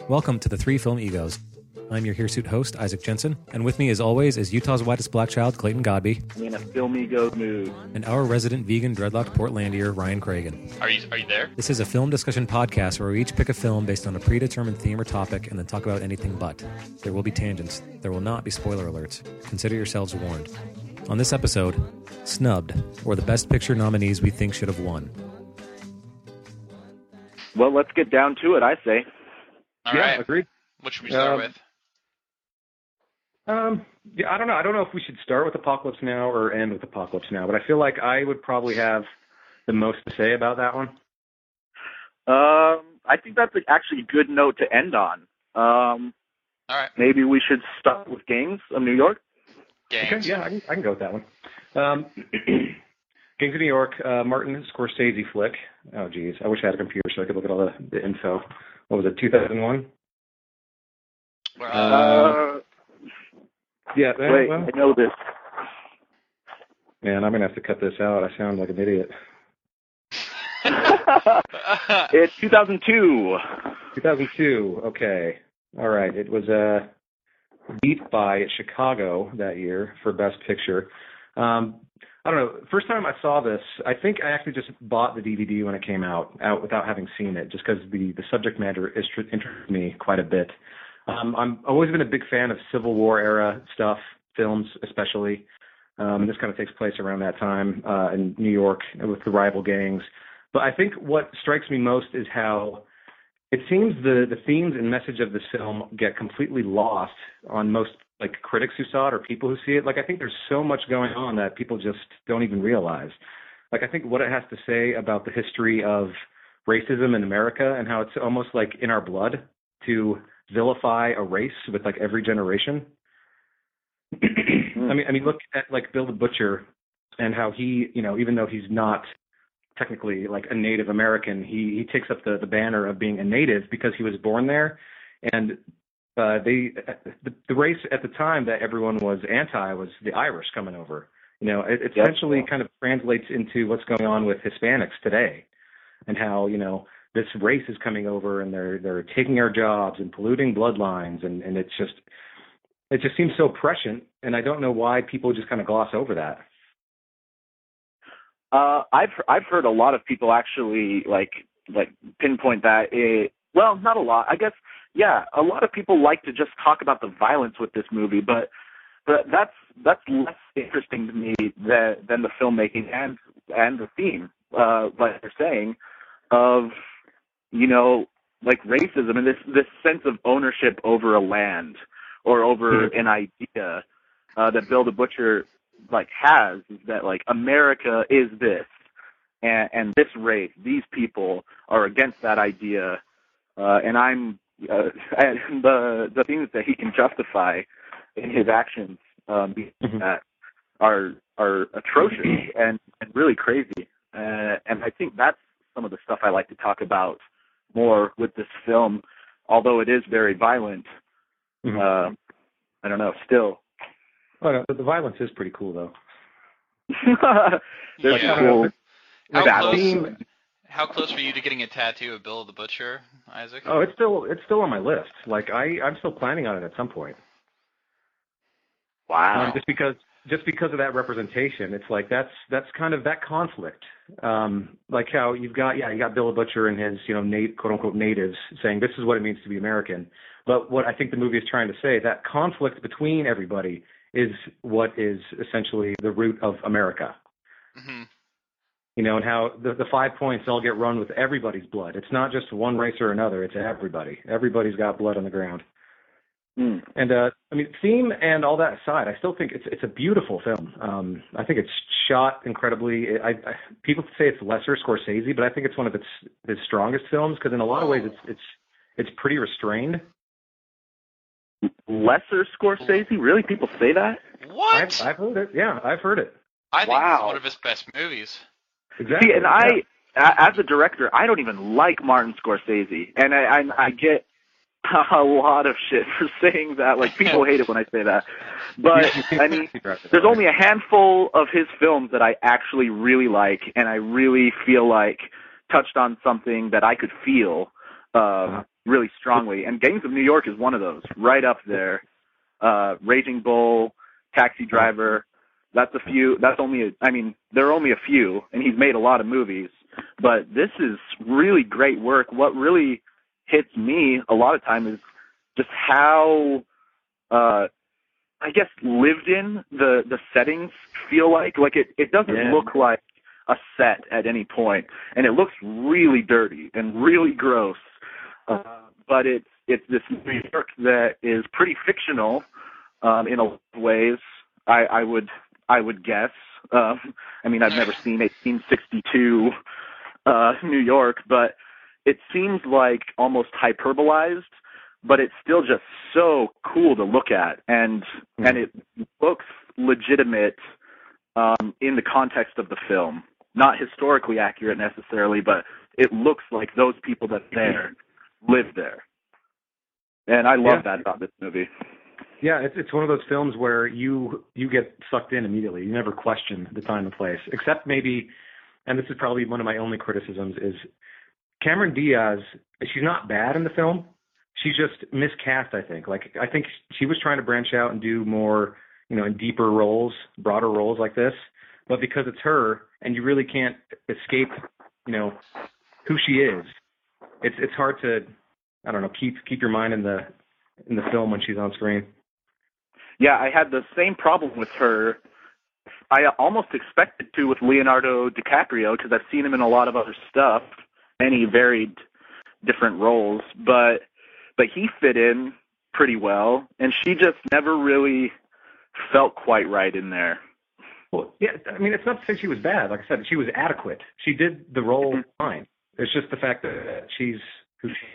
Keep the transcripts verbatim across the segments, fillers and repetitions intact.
Welcome to the Three Film Egos. I'm your Hirsute host, Isaac Jensen, and with me as always is Utah's whitest black child, Clayton Godby. In a film ego mood. And our resident vegan dreadlocked Portlandier, Ryan Cragen. Are you are you there? This is a film discussion podcast where we each pick a film based on a predetermined theme or topic and then talk about anything but. There will be tangents. There will not be spoiler alerts. Consider yourselves warned. On this episode, Snubbed, or the Best Picture nominees we think should have won. Well, let's get down to it, I say. All yeah, right. Agreed. What should we start Um, with? Um, yeah, I don't know. I don't know if we should start with Apocalypse Now or end with Apocalypse Now, but I feel like I would probably have the most to say about that one. Um, I think that's actually a good note to end on. Um, All right. maybe we should start with Gangs of New York. Gangs. Okay, yeah, I can, I can go with that one. Um, Gangs of New York, uh, Martin Scorsese flick. Oh, geez. I wish I had a computer so I could look at all the, the info. What was it, two thousand one? Uh, Uh, Yeah, eh, wait, well, I know this. man, I'm going to have to cut this out. I sound like an idiot. It's two thousand two. two thousand two, okay. All right. It was uh, beat by Chicago that year for Best Picture. Um, I don't know. First time I saw this, I think I actually just bought the D V D when it came out, out without having seen it, just because the, the subject matter is- interested me quite a bit. Um, I'm I've always been a big fan of Civil War era stuff, films especially. Um, this kind of takes place around that time uh, in New York with the rival gangs. But I think what strikes me most is how it seems the, the themes and message of this film get completely lost on most like critics who saw it or people who see it. Like I think there's so much going on that people just don't even realize. Like I think what it has to say about the history of racism in America and how it's almost like in our blood to vilify a race with like every generation. I mean, I mean, look at like Bill the Butcher and how he, you know, even though he's not technically like a Native American, he he takes up the the banner of being a native because he was born there, and uh, they the, the race at the time that everyone was anti was the Irish coming over. You know, it, it Yep. essentially kind of translates into what's going on with Hispanics today, and how you know. This race is coming over and they're they're taking our jobs and polluting bloodlines and, and it's just it just seems so prescient and I don't know why people just kind of gloss over that. Uh, I've I've heard a lot of people actually like like pinpoint that. It, well, not a lot. I guess yeah, a lot of people like to just talk about the violence with this movie, but but that's that's less interesting to me than than the filmmaking and and the theme. Uh, like they're saying of you know, like racism and this, this sense of ownership over a land or over an idea uh, that Bill the Butcher like has is that like America is this and, and this race, these people are against that idea, uh, and I'm uh, and the the things that he can justify in his actions um, Mhm. that are are atrocious and, and really crazy, uh, and I think that's some of the stuff I like to talk about more with this film, although it is very violent. Mhm. Uh, I don't know, still. Oh, no, the violence is pretty cool though. There's Yeah. cool How battles. close, how close were you to getting a tattoo of Bill the Butcher, Isaac? Oh, it's still it's still on my list. Like I I'm still planning on it at some point. Wow. Um, just because just because of that representation, it's like that's that's kind of that conflict. Um, like how you've got yeah, you got Bill the Butcher and his you know nat- quote unquote natives saying this is what it means to be American. But what I think the movie is trying to say, that conflict between everybody is what is essentially the root of America. Mm-hmm. You know, and how the, the five points all get run with everybody's blood. It's not just one race or another. It's everybody. Everybody's got blood on the ground. Mm. And uh, I mean, theme and all that aside, I still think it's it's a beautiful film. Um, I think it's shot incredibly. I, I people say it's lesser Scorsese, but I think it's one of its his strongest films because in a lot of ways it's it's it's pretty restrained. Lesser Scorsese? Really? People say that? What? I've, I've heard it. Yeah, I've heard it. I think Wow. it's one of his best movies. Exactly. See, and I, a- as a director, I don't even like Martin Scorsese, and I, I, I get a lot of shit for saying that. Like, people hate it when I say that. But, I mean, there's only a handful of his films that I actually really like, and I really feel like touched on something that I could feel, uh, really strongly. And Gangs of New York is one of those, right up there. Uh, Raging Bull, Taxi Driver. That's a few. That's only. A, I mean, there are only a few, and he's made a lot of movies. But this is really great work. What really hits me a lot of time is just how, uh, I guess, lived in the the settings feel like. Like it, it doesn't yeah. look like a set at any point, and it looks really dirty and really gross. Uh, but it's it's this New York that is pretty fictional um, in a lot of ways. I, I would I would guess. Um, I mean, I've never seen eighteen sixty-two uh, New York, but it seems like almost hyperbolized. But it's still just so cool to look at, and mm-hmm. and it looks legitimate um, in the context of the film. Not historically accurate necessarily, but it looks like those people that are there live there. And I love yeah. that about this movie. Yeah, it's it's one of those films where you you get sucked in immediately. You never question the time and place, except maybe, and this is probably one of my only criticisms, is Cameron Diaz. She's not bad in the film. She's just miscast, I think. Like, I think she was trying to branch out and do more, you know, in deeper roles, broader roles like this. But because it's her, and you really can't escape, you know, who she is, it's it's hard to, I don't know, keep keep your mind in the in the film when she's on screen. Yeah, I had the same problem with her. I almost expected to with Leonardo DiCaprio because I've seen him in a lot of other stuff, many varied different roles, but. But he fit in pretty well, and she just never really felt quite right in there. Well, yeah, I mean, it's not to say she was bad. Like I said, she was adequate. She did the role mm-hmm. fine. It's just the fact that she's who she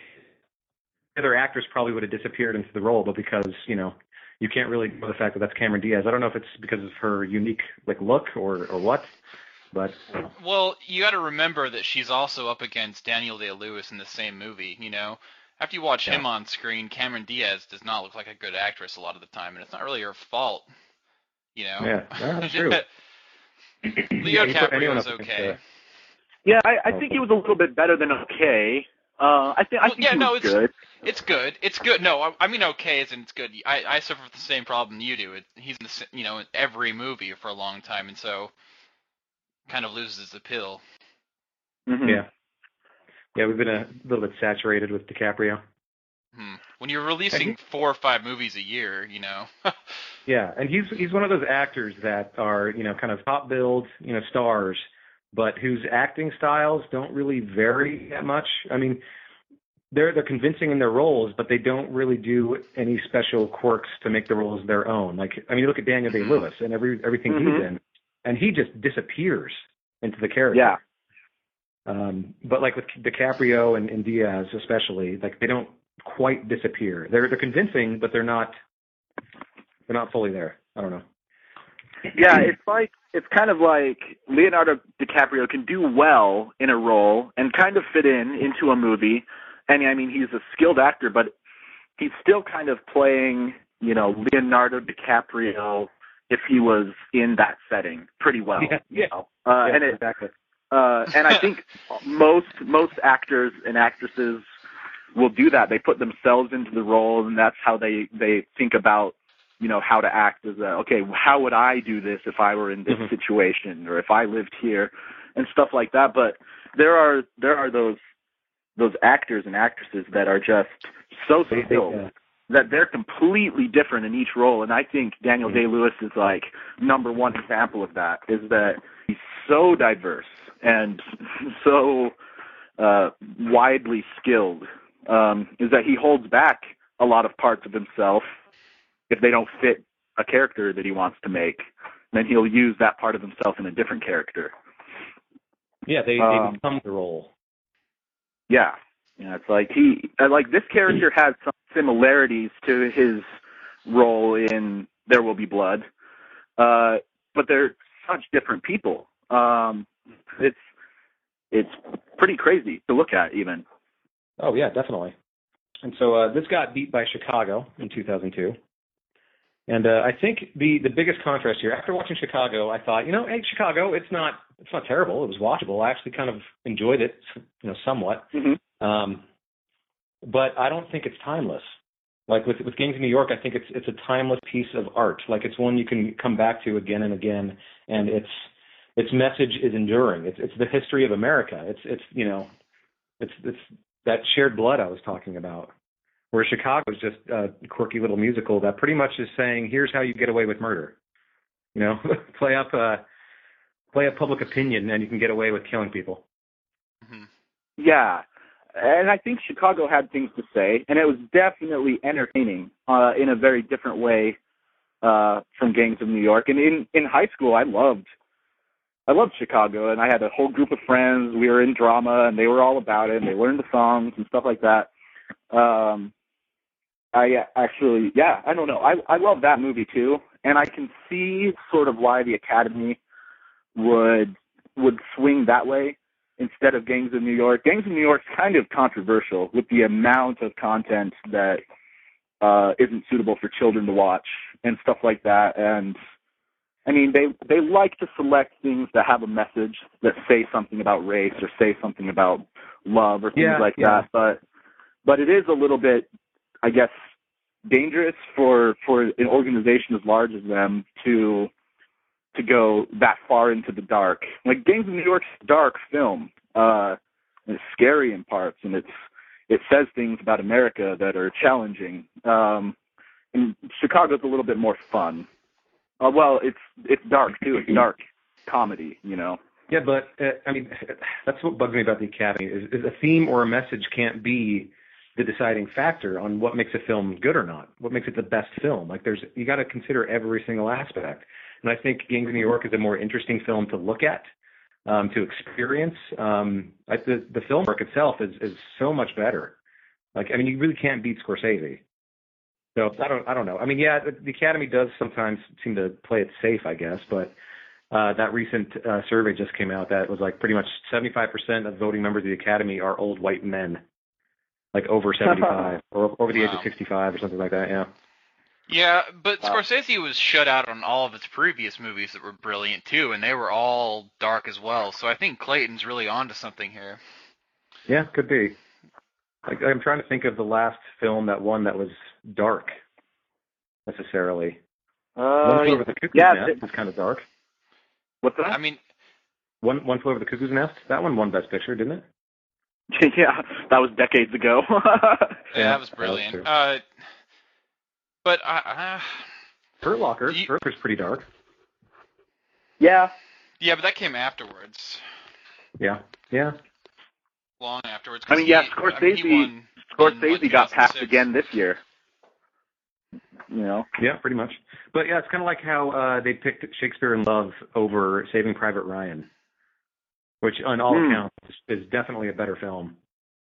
the other actress probably would have disappeared into the role, but because, you know, you can't really know the fact that that's Cameron Diaz. I don't know if it's because of her unique like look or, or what, but... You know. Well, you got to remember that she's also up against Daniel Day-Lewis in the same movie, you know? After you watch yeah. him on screen, Cameron Diaz does not look like a good actress a lot of the time, and it's not really her fault, you know? Yeah, yeah that's true. Leo yeah, DiCaprio's okay. Uh, yeah, I, I think he was a little bit better than okay. Uh, I, th- I well, think yeah, he no, was it's, good. It's good. It's good. No, I, I mean okay as in it's good. I, I suffer with the same problem you do. It, he's in the, you know, in every movie for a long time, and so kind of loses his appeal. Mm-hmm. Yeah. Yeah, we've been a little bit saturated with DiCaprio. Hmm. When you're releasing four or five movies a year, you know. Yeah, and he's he's one of those actors that are, you know, kind of top billed, you know, stars, but whose acting styles don't really vary that much. I mean, they're they're convincing in their roles, but they don't really do any special quirks to make the roles their own. Like, I mean, you look at Daniel Day-Lewis and every everything mm-hmm. he's in, and he just disappears into the character. Yeah. Um, but like with DiCaprio and, and Diaz especially, like they don't quite disappear. They're they're convincing, but they're not they're not fully there. I don't know. Yeah, it's like it's kind of like Leonardo DiCaprio can do well in a role and kind of fit in into a movie. And I mean, he's a skilled actor, but he's still kind of playing, you know, Leonardo DiCaprio if he was in that setting pretty well. Yeah, yeah. You know? uh, yeah and it, exactly. Uh, and I think most most actors and actresses will do that. They put themselves into the role, and that's how they, they think about, you know, how to act as a, okay, how would I do this if I were in this mm-hmm. situation or if I lived here and stuff like that. But there are there are those those actors and actresses that are just so skilled yeah. that they're completely different in each role. And I think Daniel mm-hmm. Day-Lewis is like number one example of that, is that he's so diverse and so uh, widely skilled, um, is that he holds back a lot of parts of himself if they don't fit a character that he wants to make. Then he'll use that part of himself in a different character. Yeah, they, um, they become the role. Yeah. Yeah, it's like he, like this character has some similarities to his role in There Will Be Blood, uh, but they're such different people. Um, it's it's pretty crazy to look at, even. Oh yeah, definitely. And so uh, this got beat by Chicago in two thousand two. And uh, I think the, the biggest contrast here, after watching Chicago, I thought, you know, hey, Chicago, it's not it's not terrible. It was watchable. I actually kind of enjoyed it, you know, somewhat. Mm-hmm. Um, but I don't think it's timeless. Like with with Gangs of New York, I think it's it's a timeless piece of art. Like it's one you can come back to again and again, and its its message is enduring. It's it's the history of America. It's it's you know, it's it's that shared blood I was talking about. Where Chicago is just a quirky little musical that pretty much is saying, here's how you get away with murder. You know, play up uh, play up public opinion, and you can get away with killing people. Mm-hmm. Yeah. And I think Chicago had things to say, and it was definitely entertaining uh, in a very different way uh, from Gangs of New York. And in, in high school, I loved I loved Chicago, and I had a whole group of friends. We were in drama, and they were all about it, and they learned the songs and stuff like that. Um, I actually, yeah, I don't know. I I love that movie too, and I can see sort of why the Academy would would swing that way instead of Gangs of New York. Gangs of New York's kind of controversial with the amount of content that uh, isn't suitable for children to watch and stuff like that. And I mean, they they like to select things that have a message that say something about race or say something about love or things yeah, like yeah. that. But but it is a little bit, I guess, dangerous for, for an organization as large as them to to go that far into the dark. Like Gangs of New York's a dark film. Uh, it's scary in parts, and it's it says things about America that are challenging. Um, and Chicago's a little bit more fun. Uh, well, it's it's dark too. It's dark comedy, you know. Yeah, but uh, I mean, that's what bugs me about the Academy is, is a theme or a message can't be the deciding factor on what makes a film good or not, what makes it the best film. Like there's, you got to consider every single aspect. And I think Gangs of New York is a more interesting film to look at, um, to experience. Um, I, the, the film work itself is, is so much better. Like, I mean, you really can't beat Scorsese. So I don't, I don't know. I mean, yeah, the, the Academy does sometimes seem to play it safe, I guess, but uh, that recent uh, survey just came out that was like pretty much seventy-five percent of voting members of the Academy are old white men. Like over seventy-five or over the Wow. age of sixty-five or something like that, yeah. Yeah, but Wow. Scorsese was shut out on all of his previous movies that were brilliant too, and they were all dark as well. So I think Clayton's really onto something here. Yeah, could be. Like, I'm trying to think of the last film that won that was dark, necessarily. Uh, One Flew Over the Cuckoo's yeah, Nest it- was kind of dark. What's that? I mean, One One Flew Over the Cuckoo's Nest, that one won Best Picture, didn't it? yeah, that was decades ago. yeah, Yeah, that was that was brilliant. true. uh, but I, uh, Hurt Locker, You- Hurt was pretty dark. yeah, yeah, but that came afterwards, Yeah, yeah. long afterwards. I 'cause mean, yeah, he- Scorsese- I mean, he won in, Scorsese what, got passed two thousand six? again this year. You know. Yeah, pretty much. But yeah, it's kind of like how uh, they picked Shakespeare in Love over Saving Private Ryan, which on all Hmm. accounts is, is definitely a better film.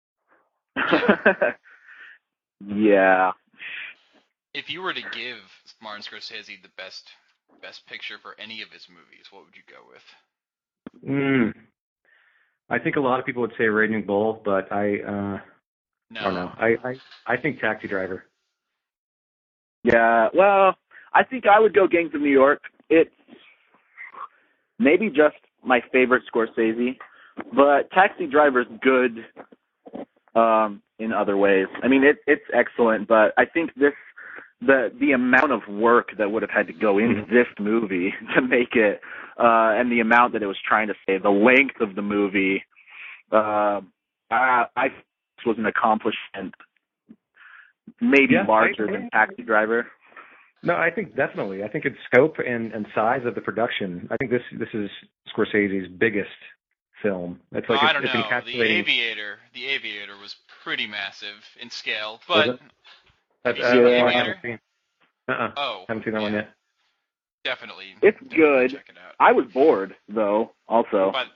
yeah. If you were to give Martin Scorsese the best best picture for any of his movies, what would you go with? Mm. I think a lot of people would say Raging Bull, but I uh, No. I don't know. I, I I think Taxi Driver. Yeah, well, I think I would go Gangs of New York. It's maybe just my favorite Scorsese, but Taxi Driver's good um, in other ways. I mean, it, it's excellent, but I think this the the amount of work that would have had to go into this movie to make it, uh, and the amount that it was trying to say, the length of the movie, uh, I, I this was an accomplishment maybe Yeah, larger I- than Taxi Driver. No, I think definitely. I think it's scope and, and size of the production. I think this this is Scorsese's biggest film. It's like Oh, it's, I don't it's know. encapsulating. The Aviator, the Aviator was pretty massive in scale, Was but it? have you Uh, seen uh, the I I Aviator? haven't seen. Uh-uh. Oh, Haven't seen that one yeah. yet. Definitely. It's definitely good. Check it out. I was bored though. Also, But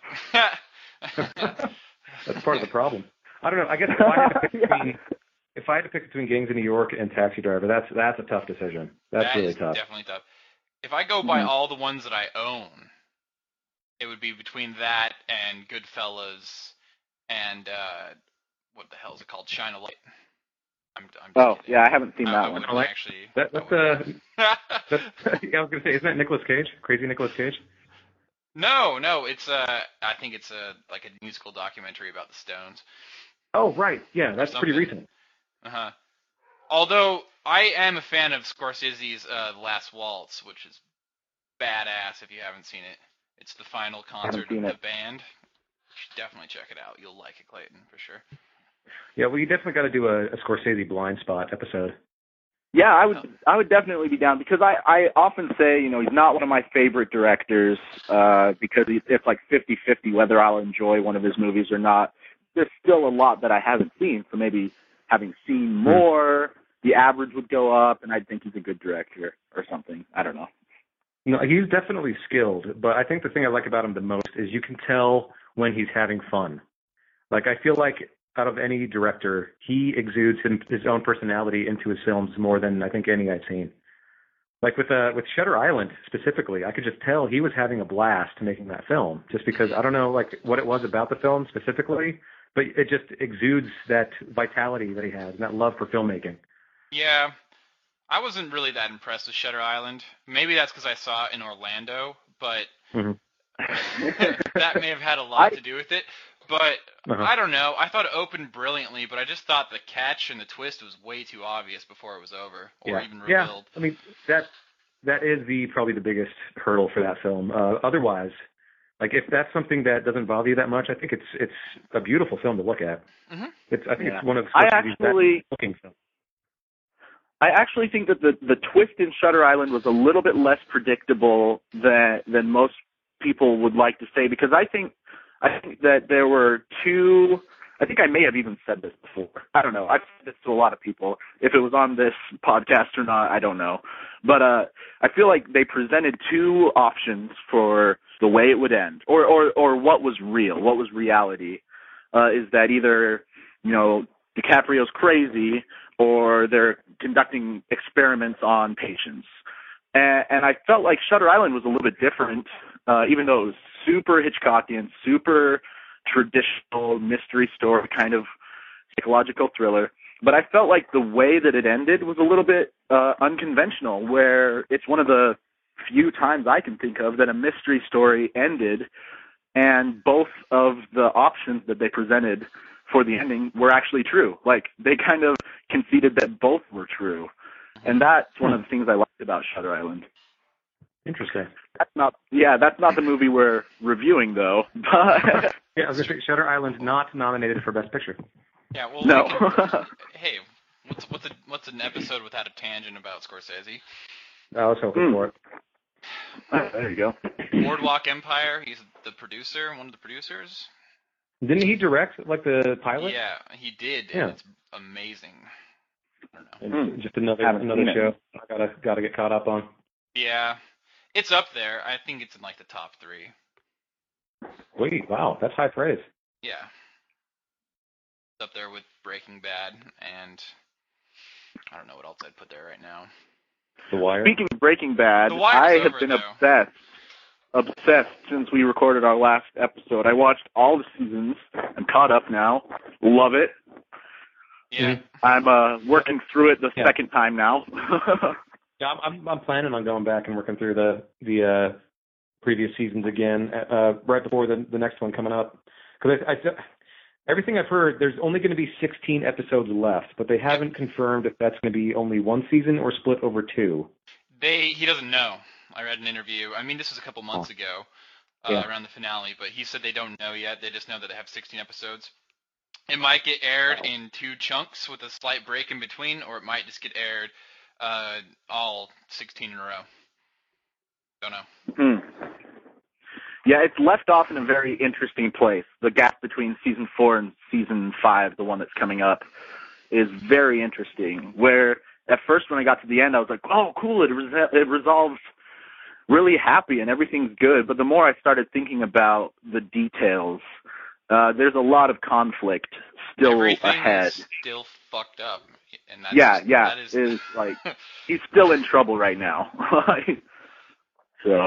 That's part of the problem. I don't know. I guess if I had to pick Yeah. between, if I had to pick between Gangs of New York and Taxi Driver, that's that's a tough decision. That's That really is tough. definitely tough. If I go by Mhm. all the ones that I own, it would be between that and Goodfellas and uh, what the hell is it called? Shine a Light. I'm, I'm just oh kidding. yeah, I haven't seen I, that I one. wouldn't I like- actually. That, I that's wouldn't. uh, that's, yeah, I was gonna say, isn't that Nicolas Cage? Crazy Nicolas Cage? no, no, it's uh, I think it's a like a musical documentary about the Stones. Oh right, yeah, that's pretty something. recent. Uh-huh. Although, I am a fan of Scorsese's uh, Last Waltz, which is badass if you haven't seen it. It's the final concert of the it. band. You should definitely check it out. You'll like it, Clayton, for sure. Yeah, well, you definitely got to do a, a Scorsese blind spot episode. Yeah, I would I would definitely be down because I, I often say, you know, he's not one of my favorite directors uh, because it's like fifty-fifty whether I'll enjoy one of his movies or not. There's still a lot that I haven't seen, so maybe having seen more, the average would go up, and I'd think he's a good director or something. I don't know. No, he's definitely skilled, but I think the thing I like about him the most is you can tell when he's having fun. Like, I feel like out of any director, he exudes his own personality into his films more than I think any I've seen. Like with uh, with Shutter Island specifically, I could just tell he was having a blast making that film, just because I don't know like what it was about the film specifically, but it just exudes that vitality that he has and that love for filmmaking. Yeah, I wasn't really that impressed with Shutter Island. Maybe that's because I saw it in Orlando, but Mm-hmm. that may have had a lot I, to do with it. But Uh-huh. I don't know. I thought it opened brilliantly, but I just thought the catch and the twist was way too obvious before it was over, or yeah. even Yeah, revealed. I mean that that is the probably the biggest hurdle for that film. Uh, otherwise, like if that's something that doesn't bother you that much, I think it's it's a beautiful film to look at. Mm-hmm. It's I think Yeah. it's one of I Scorsese's actually- best looking films. I actually think that the the twist in Shutter Island was a little bit less predictable than than most people would like to say, because I think I think that there were two. I think I may have even said this before. I don't know. I've said this to a lot of people. If it was on this podcast or not, I don't know. But uh, I feel like they presented two options for the way it would end, or or or what was real, what was reality. Uh, is that either, you know, DiCaprio's crazy, or they're conducting experiments on patients. And, and I felt like Shutter Island was a little bit different, uh, even though it was super Hitchcockian, super traditional mystery story kind of psychological thriller. But I felt like the way that it ended was a little bit uh, unconventional, where it's one of the few times I can think of that a mystery story ended and both of the options that they presented for the ending were actually true. Like, they kind of conceded that both were true. And that's one of the things I liked about Shutter Island. Interesting. That's not, yeah, that's not the movie we're reviewing, though. But Yeah, I was going to say Shutter Island not nominated for Best Picture. Yeah, well, no. we can, hey, what's what's a, what's an episode without a tangent about Scorsese? I was hoping Mm. for it. Oh, there you go. Boardwalk Empire. He's the producer, one of the producers. Didn't he direct like the pilot? Yeah, he did, Yeah. and it's amazing. I don't know. And just another Haven't another seen it. show I gotta gotta get caught up on. Yeah, it's up there. I think it's in like the top three. Wait, wow, that's high praise. Yeah, it's up there with Breaking Bad, and I don't know what else I'd put there right now. The Wire. Speaking of Breaking Bad, The Wire's I have over, been though. obsessed, obsessed since we recorded our last episode. I watched all the seasons. I'm caught up now. Love it. Yeah, I'm uh, working through it the Yeah. second time now. Yeah, I'm, I'm I'm planning on going back and working through the the uh, previous seasons again uh, right before the the next one coming up. Because I, I everything I've heard, there's only going to be sixteen episodes left, but they haven't confirmed if that's going to be only one season or split over two. they he doesn't know. I read an interview. I mean, this was a couple months Oh. ago, uh, Yeah. around the finale, but he said they don't know yet. They just know that they have sixteen episodes. It might get aired in two chunks with a slight break in between, or it might just get aired uh, all sixteen in a row. Don't know. Hmm. Yeah, it's left off in a very interesting place. The gap between season four and season five, the one that's coming up, is very interesting. Where at first when I got to the end, I was like, oh, cool, it, res- it resolves really happy and everything's good. But the more I started thinking about the details, uh, there's a lot of conflict still Everything ahead. is still fucked up, and that's Yeah, just, yeah, that is, is like he's still in trouble right now. So, oh,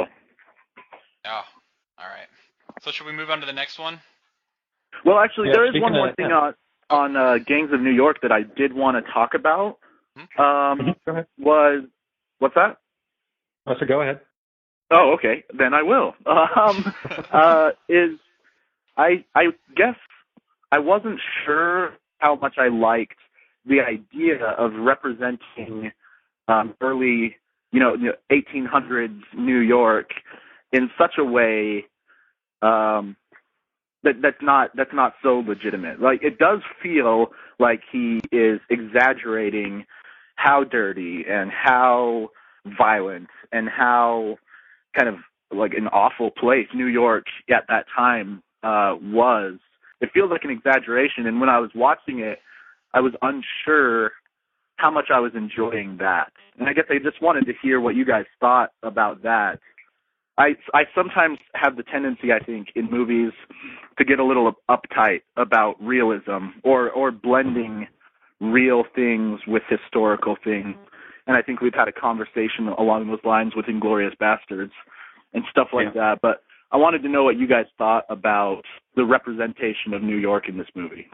all right. So should we move on to the next one? well, actually, Yeah, there is speaking one more of- thing on on uh, Gangs of New York that I did want to talk about. Um, Go ahead. was what's that? Oh, so go ahead. Oh, okay, then I will. Um, uh, is I I guess I wasn't sure how much I liked the idea of representing um, early, you know, eighteen hundreds New York in such a way um, that that's not that's not so legitimate. Like, it does feel like he is exaggerating how dirty and how violent and how kind of like an awful place New York at that time uh, was. It feels like an exaggeration, and when I was watching it, I was unsure how much I was enjoying that. And I guess I just wanted to hear what you guys thought about that. I, I sometimes have the tendency, I think, in movies to get a little uptight about realism or, or blending real things with historical things. And I think we've had a conversation along those lines with Inglourious Bastards and stuff like yeah. that. But I wanted to know what you guys thought about the representation of New York in this movie.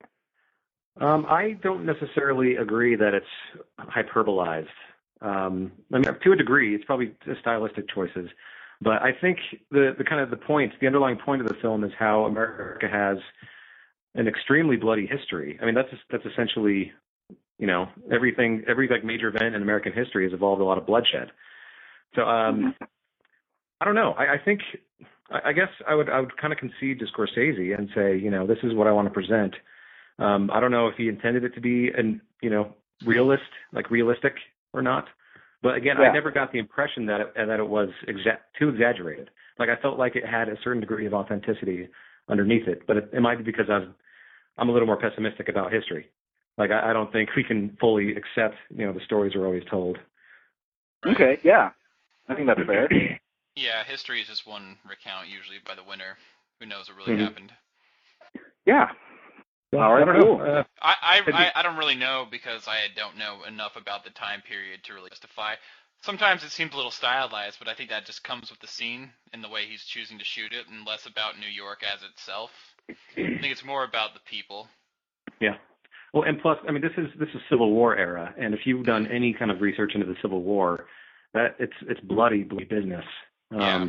Um, I don't necessarily agree that it's hyperbolized. Um, I mean, to a degree, it's probably stylistic choices. But I think the, the kind of the point, the underlying point of the film is how America has an extremely bloody history. I mean, that's that's essentially, you know, everything, every like major event in American history has involved a lot of bloodshed. So um, I don't know. I, I think, I, I guess I would I would kind of concede to Scorsese and say, you know, this is what I want to present. Um, I don't know if he intended it to be an, you know, realist, like realistic or not. But again, yeah. I never got the impression that it, that it was exa- too exaggerated. Like, I felt like it had a certain degree of authenticity underneath it. But it, it might be because I'm I'm a little more pessimistic about history. Like, I, I don't think we can fully accept, you know, the stories are always told. Okay, yeah, I think that's fair. Yeah, history is just one recount usually by the winner. Who knows what really mm-hmm. happened? Yeah. Well, All right, I don't cool. know. Uh, I I, I I don't really know because I don't know enough about the time period to really justify. Sometimes it seems a little stylized, but I think that just comes with the scene and the way he's choosing to shoot it, and less about New York as itself. I think it's more about the people. Yeah. Well, and plus, I mean, this is this is Civil War era, and if you've done any kind of research into the Civil War, that it's it's bloody, bloody business. Um, yeah.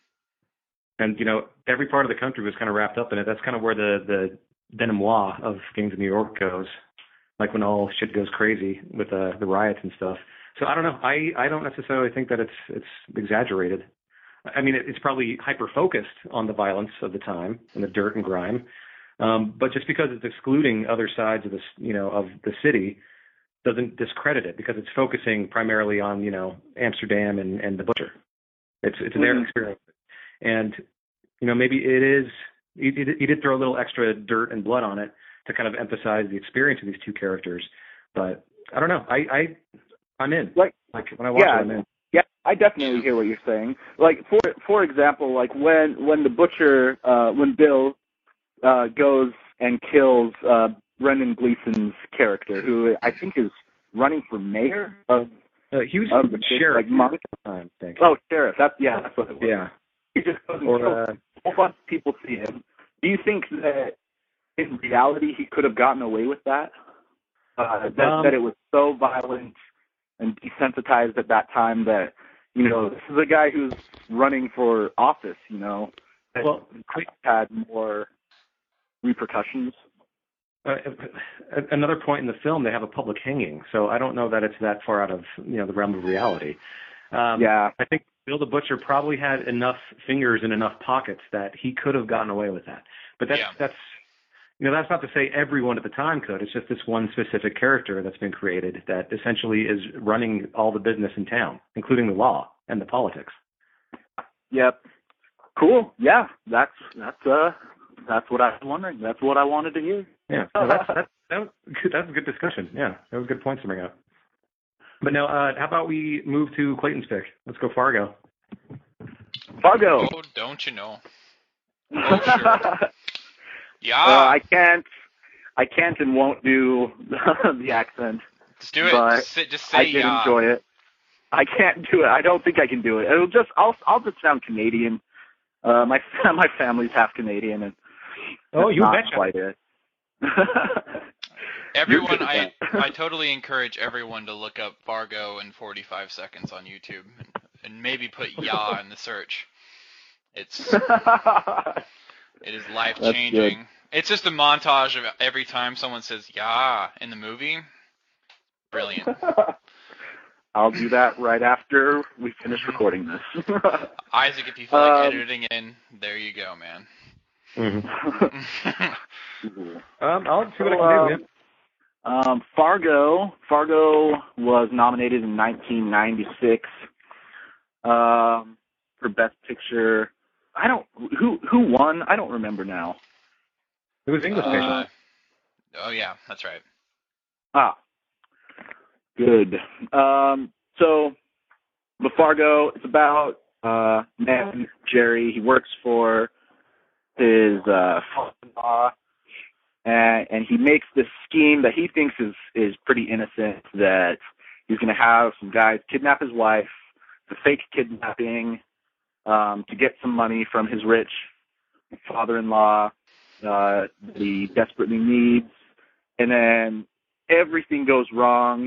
And you know, every part of the country was kind of wrapped up in it. That's kind of where the the denouement of Gangs of New York goes, like when all shit goes crazy with uh, the riots and stuff. So I don't know. I, I don't necessarily think that it's it's exaggerated. I mean, it, it's probably hyper focused on the violence of the time and the dirt and grime. Um, but just because it's excluding other sides of this, you know, of the city, doesn't discredit it because it's focusing primarily on, you know, Amsterdam and, and the butcher. It's it's mm-hmm. their experience, and you know, maybe it is. He, he did throw a little extra dirt and blood on it to kind of emphasize the experience of these two characters. But I don't know. I, I I'm in. Like, like when I watch yeah, it, I'm in. Yeah, I definitely hear what you're saying. Like for for example, like when when the butcher, uh, when Bill uh, goes and kills uh, Brendan Gleeson's character, who I think is running for mayor of. Uh, he was of the sheriff. Like Monk. I think. Oh, sheriff. That's yeah. That's what it was. Yeah. He just goes and or, kills. uh, A whole bunch of people see him. Do you think that in reality he could have gotten away with that? Uh, that, um, that it was so violent and desensitized at that time that, you know, this is a guy who's running for office, you know, that well, had more repercussions. Uh, another point in the film, they have a public hanging, so I don't know that it's that far out of, you know, the realm of reality. Um, yeah. I think Bill the Butcher probably had enough fingers in enough pockets that he could have gotten away with that. But that's, yeah. that's, you know, that's not to say everyone at the time could. It's just this one specific character that's been created that essentially is running all the business in town, including the law and the politics. Yep. Cool. Yeah. That's, that's, uh, that's what I was wondering. That's what I wanted to hear. Yeah. No, that's, that's, that was, that's a good discussion. Yeah. That was good points to bring up. But now, uh, how about we move to Clayton's pick? Let's go Fargo. Fargo. Oh, don't you know? Oh, sure. Yeah. Uh, I can't. I can't and won't do the accent. Just do it. But just, say, just say I did yeah. enjoy it. I can't do it. I don't think I can do it. It'll just. I'll. I'll just sound Canadian. Uh, my my family's half Canadian, and oh, you not betcha. Quite it. Everyone, I I totally encourage everyone to look up Fargo in forty-five seconds on YouTube, and, and maybe put "ya" in the search. It's it is life changing, It's just a montage of every time someone says "yeah" in the movie. Brilliant. I'll do that right after we finish recording this. Isaac, if you feel like Um, editing in, there you go, man. Mm-hmm. um, I'll see what I So, can do. um, um, Fargo. Fargo was nominated in nineteen ninety-six um, for Best Picture. I don't who who won. I don't remember now. It was English Uh, Patient. oh yeah, that's right. Ah, good. Um, so, the Fargo. It's about uh, man Jerry. He works for his uh, father-in-law, and, and he makes this scheme that he thinks is is pretty innocent. That he's going to have some guys kidnap his wife, the fake kidnapping, um, to get some money from his rich father-in-law uh, that he desperately needs, and then everything goes wrong.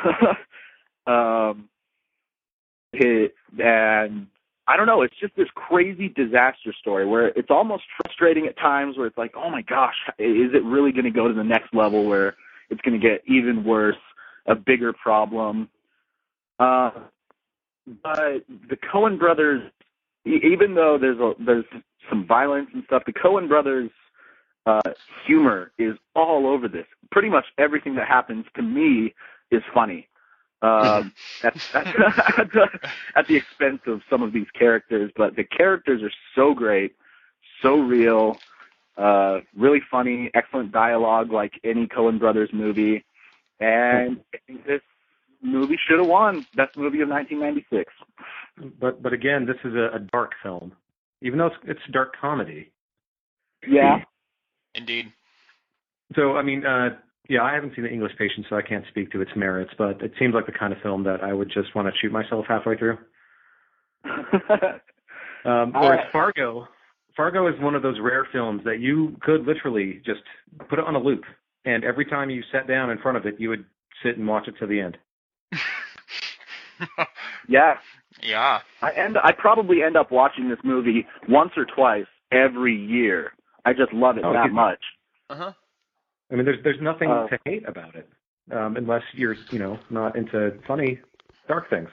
um, his, and I don't know, it's just this crazy disaster story where it's almost frustrating at times where it's like, oh my gosh, is it really going to go to the next level where it's going to get even worse, a bigger problem? Uh, but the Coen brothers, e- even though there's a, there's some violence and stuff, the Coen brothers' uh, humor is all over this. Pretty much everything that happens to me is funny. Um, at, at, at, the, at the expense of some of these characters, but the characters are so great, so real, uh, really funny, excellent dialogue like any Coen Brothers movie, and I think this movie should have won Best Movie of nineteen ninety-six. But but again, this is a, a dark film, even though it's, it's a dark comedy. Yeah. Indeed. So I mean, uh, yeah, I haven't seen The English Patient, so I can't speak to its merits. But it seems like the kind of film that I would just want to shoot myself halfway through. um, whereas right. Fargo, Fargo is one of those rare films that you could literally just put it on a loop, and every time you sat down in front of it, you would sit and watch it to the end. Yeah. Yeah. I end. I probably end up watching this movie once or twice every year. I just love it Oh, that you- much. Uh huh. I mean, there's there's nothing Uh, to hate about it, um, unless you're you know not into funny dark things.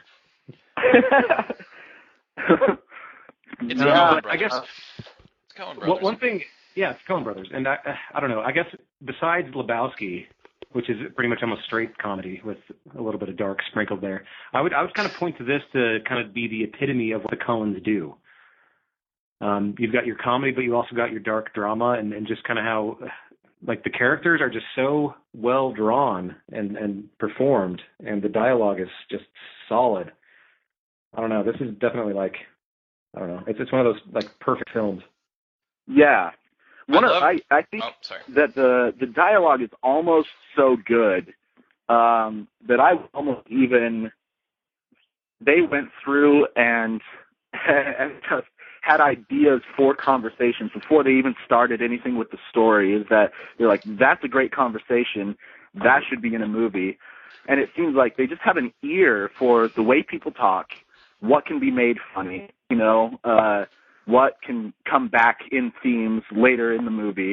It's Yeah. Coen Brothers. I guess It's Coen Brothers. well, one thing, yeah, it's Coen Brothers, and I I don't know. I guess besides Lebowski, which is pretty much almost straight comedy with a little bit of dark sprinkled there, I would I would kind of point to this to kind of be the epitome of what the Coens do. Um, you've got your comedy, but you also got your dark drama, and, and just kind of how, like, the characters are just so well drawn and, and performed, and the dialogue is just solid. I don't know. This is definitely like, I don't know. It's it's one of those like perfect films. Yeah. One I of, love- I, I think Oh, sorry. that the the dialogue is almost so good um, that I almost even they went through and and just had ideas for conversations before they even started anything with the story. Is that they're like, that's a great conversation, that should be in a movie, and it seems like they just have an ear for the way people talk, what can be made funny, you know. Uh, what can come back in themes later in the movie.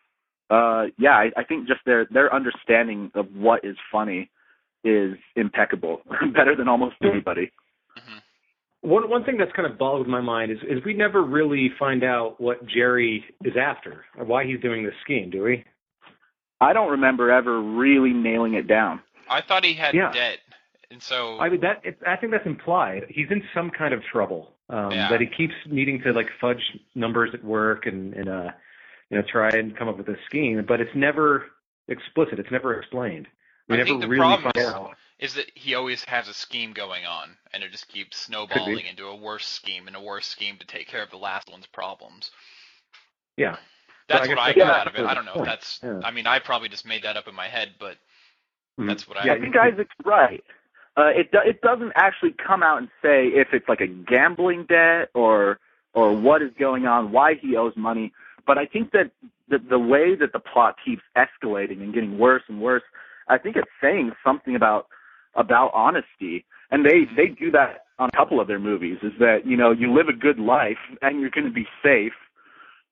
Uh, yeah, I, I think just their their understanding of what is funny is impeccable, better than almost anybody. Mm-hmm. One one thing that's kind of boggled my mind is is we never really find out what Jerry is after or why he's doing this scheme, do we? I don't remember ever really nailing it down. I thought he had Yeah. debt, and so I mean that it, I think that's implied. He's in some kind of trouble. Um, Yeah. That he keeps needing to like fudge numbers at work and, and uh you know try and come up with a scheme, but it's never explicit. It's never explained. We I never think the really problem find is- out. is that he always has a scheme going on, and it just keeps snowballing into a worse scheme and a worse scheme to take care of the last one's problems. Yeah. That's So I what I guess got that's out of it. the I don't know if point. that's. Yeah. I mean, I probably just made that up in my head, but Mhm. that's what I. Yeah, I think Isaac's right. Uh, it do, it doesn't actually come out and say if it's like a gambling debt or or what is going on, why he owes money. But I think that the, the way that the plot keeps escalating and getting worse and worse, I think it's saying something about about honesty. And they, they do that on a couple of their movies, is that, you know, you live a good life and you're going to be safe,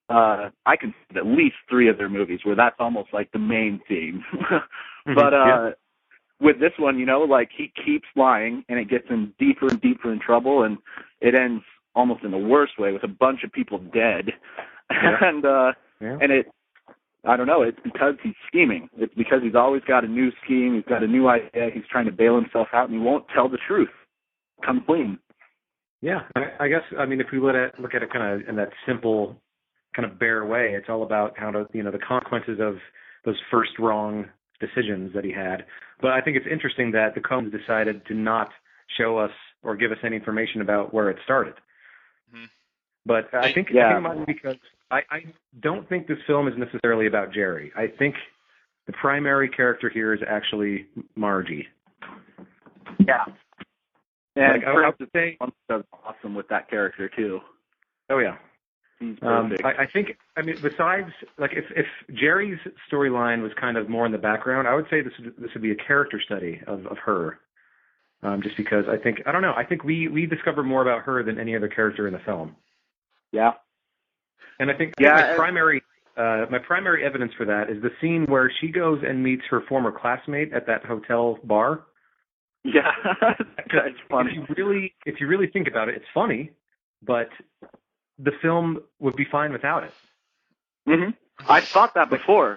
uh, I can see at least three of their movies where that's almost like the main theme. Mhm, but uh, yeah. with this one, you know, like he keeps lying, and it gets him deeper and deeper in trouble, and it ends almost in the worst way with a bunch of people dead. Yeah. and uh, Yeah. and it, I don't know, it's because he's scheming. It's because he's always got a new scheme. He's got a new idea. He's trying to bail himself out, and he won't tell the truth. Come clean. Yeah, I, I guess, I mean, if we look at, look at it kind of in that simple, kind of bare way, it's all about how to, you know, the consequences of those first wrong decisions that he had. But I think it's interesting that the Coens decided to not show us or give us any information about where it started. Mm-hmm. But I think, yeah. I think it might be because I, I don't think this film is necessarily about Jerry. I think the primary character here is actually Margie. Yeah. And Like, I, I would say, does awesome with that character too. oh yeah. He's Um, perfect. I, I think, I mean, besides, like, if, if Jerry's storyline was kind of more in the background, I would say this would, this would be a character study of, of her. Um, just because I think, I don't know, I think we, we discover more about her than any other character in the film. Yeah. And I think, Yeah, I think my and- primary, uh, my primary evidence for that is the scene where she goes and meets her former classmate at that hotel bar. Yeah. That's funny. If you really, if you really think about it, it's funny, but the film would be fine without it. hmm I thought that before.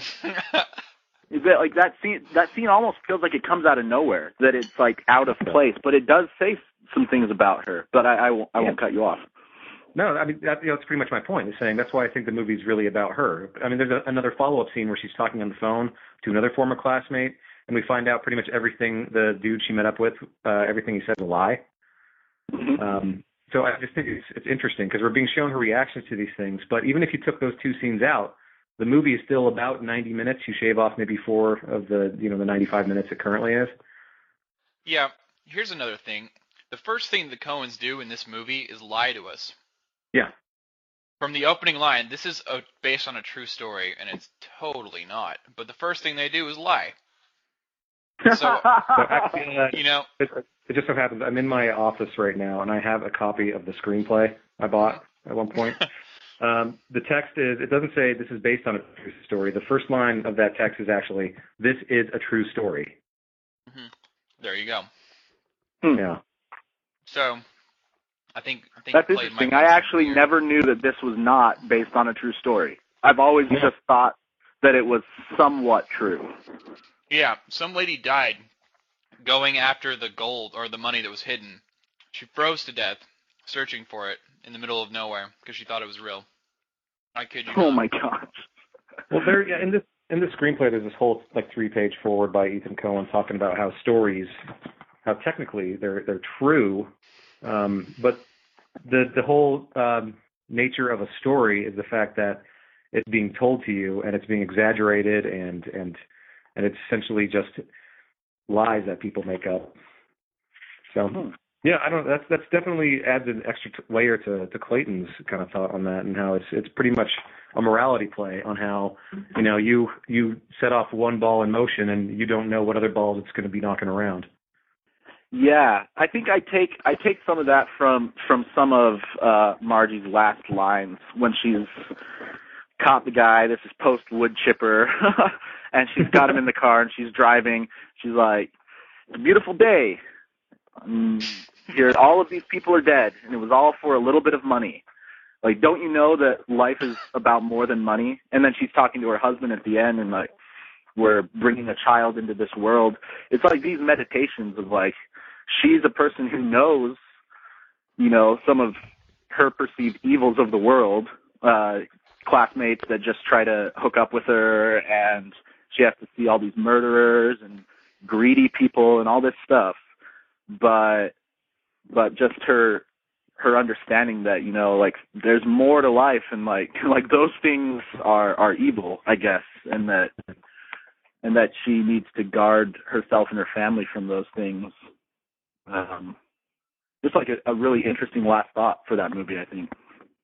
Is that like that scene? That scene almost feels like it comes out of nowhere. That it's like out of place, but it does say some things about her. But I, I won't. I won't Yeah. cut you off. No, I mean that, you know, that's pretty much my point. Is saying that's why I think the movie's really about her. I mean, there's a, another follow-up scene where she's talking on the phone to another former classmate, and we find out pretty much everything the dude she met up with, uh, everything he said is a lie. Mm-hmm. Um, so I just think it's, it's interesting because we're being shown her reactions to these things. But even if you took those two scenes out, the movie is still about ninety minutes. You shave off maybe four of the, you know, the ninety-five minutes it currently is. Yeah, here's another thing. The first thing the Coens do in this movie is lie to us. Yeah. From the opening line, this is a, based on a true story, and it's totally not. But the first thing they do is lie. So, So actually, uh, you know, it, it just so happens I'm in my office right now, and I have a copy of the screenplay I bought at one point. um, the text is, it doesn't say this is based on a true story. The first line of that text is actually, this is a true story. mm-hmm. There you go. Hmm. Yeah. So, I think I think That's it played my interesting. I concept actually here. never knew that this was not based on a true story. I've always Yeah. just thought that it was somewhat true. Yeah, some lady died going after the gold or the money that was hidden. She froze to death searching for it in the middle of nowhere because she thought it was real. I kid you Oh not. my gosh. Well, there, yeah, in this in this screenplay, there's this whole like three-page forward by Ethan Coen talking about how stories, how technically they're they're true, um, but the the whole um, nature of a story is the fact that it's being told to you and it's being exaggerated and and and it's essentially just lies that people make up. So. Hmm. Yeah, I don't. That's that's definitely adds an extra t- layer to, to Clayton's kind of thought on that, and how it's it's pretty much a morality play on how, you know, you you set off one ball in motion and you don't know what other balls it's going to be knocking around. Yeah, I think I take I take some of that from from some of uh, Margie's last lines when she's caught the guy. This is post wood chipper, and she's got him in the car and she's driving. She's like, "It's a beautiful day. Um, here, all of these people are dead, and it was all for a little bit of money. Like, don't you know that life is about more than money?" And then she's talking to her husband at the end, and like, we're bringing a child into this world. It's like these meditations of like, she's a person who knows, you know, some of her perceived evils of the world, uh, classmates that just try to hook up with her, and she has to see all these murderers and greedy people and all this stuff. But, but just her, her understanding that, you know, like there's more to life, and like, like those things are, are evil, I guess, and that, and that she needs to guard herself and her family from those things. Um, just like a, a really interesting last thought for that movie, I think.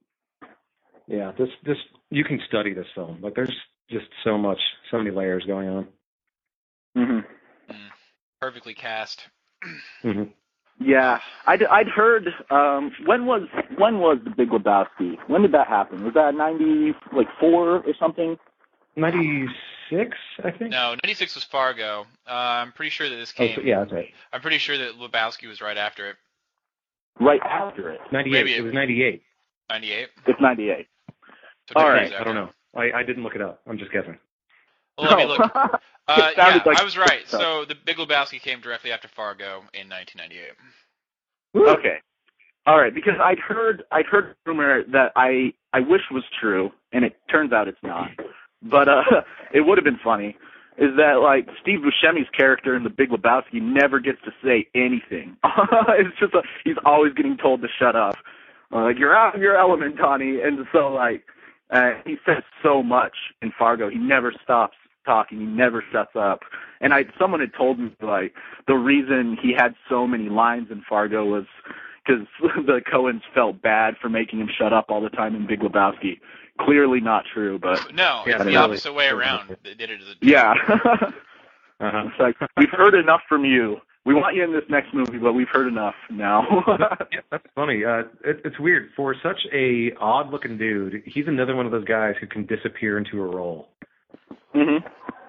Yeah, just just you can study this film. Like, there's just so much, so many layers going on. Mm-hmm. Mm, perfectly cast. Mm-hmm. Yeah, I'd I'd heard. Um, when was when was the Big Lebowski? When did that happen? Was that ninety like four or something? ninety-six, I think. No, ninety-six was Fargo. Uh, I'm pretty sure that this Oh, came. so, yeah, that's right. I'm pretty sure that Lebowski was right after it. Right after it. ninety-eight. Maybe it it- was ninety-eight. ninety-eight. It's ninety-eight. So All two right. years I after. don't know. I, I didn't look it up. I'm just guessing. Well, let me look. Uh, It yeah, sounded like- I was right. So the Big Lebowski came directly after Fargo in nineteen ninety-eight. Okay. All right, because I'd heard I'd heard a rumor that I I wish was true, and it turns out it's not. But uh, it would have been funny. Is that like Steve Buscemi's character in The Big Lebowski never gets to say anything? It's just a, he's always getting told to shut up. Uh, like you're out of your element, Tony. And so like uh, he says so much in Fargo. He never stops talking. He never shuts up. And I someone had told me like the reason he had so many lines in Fargo was because the Coens felt bad for making him shut up all the time in Big Lebowski. Clearly not true, but No, Yeah, it's the really. opposite way around. They did it as a joke. yeah. Uh-huh. It's like, we've heard enough from you. We want you in this next movie, but we've heard enough now. Yeah, that's funny. Uh, it, it's weird. For such a odd-looking dude, he's another one of those guys who can disappear into a role. hmm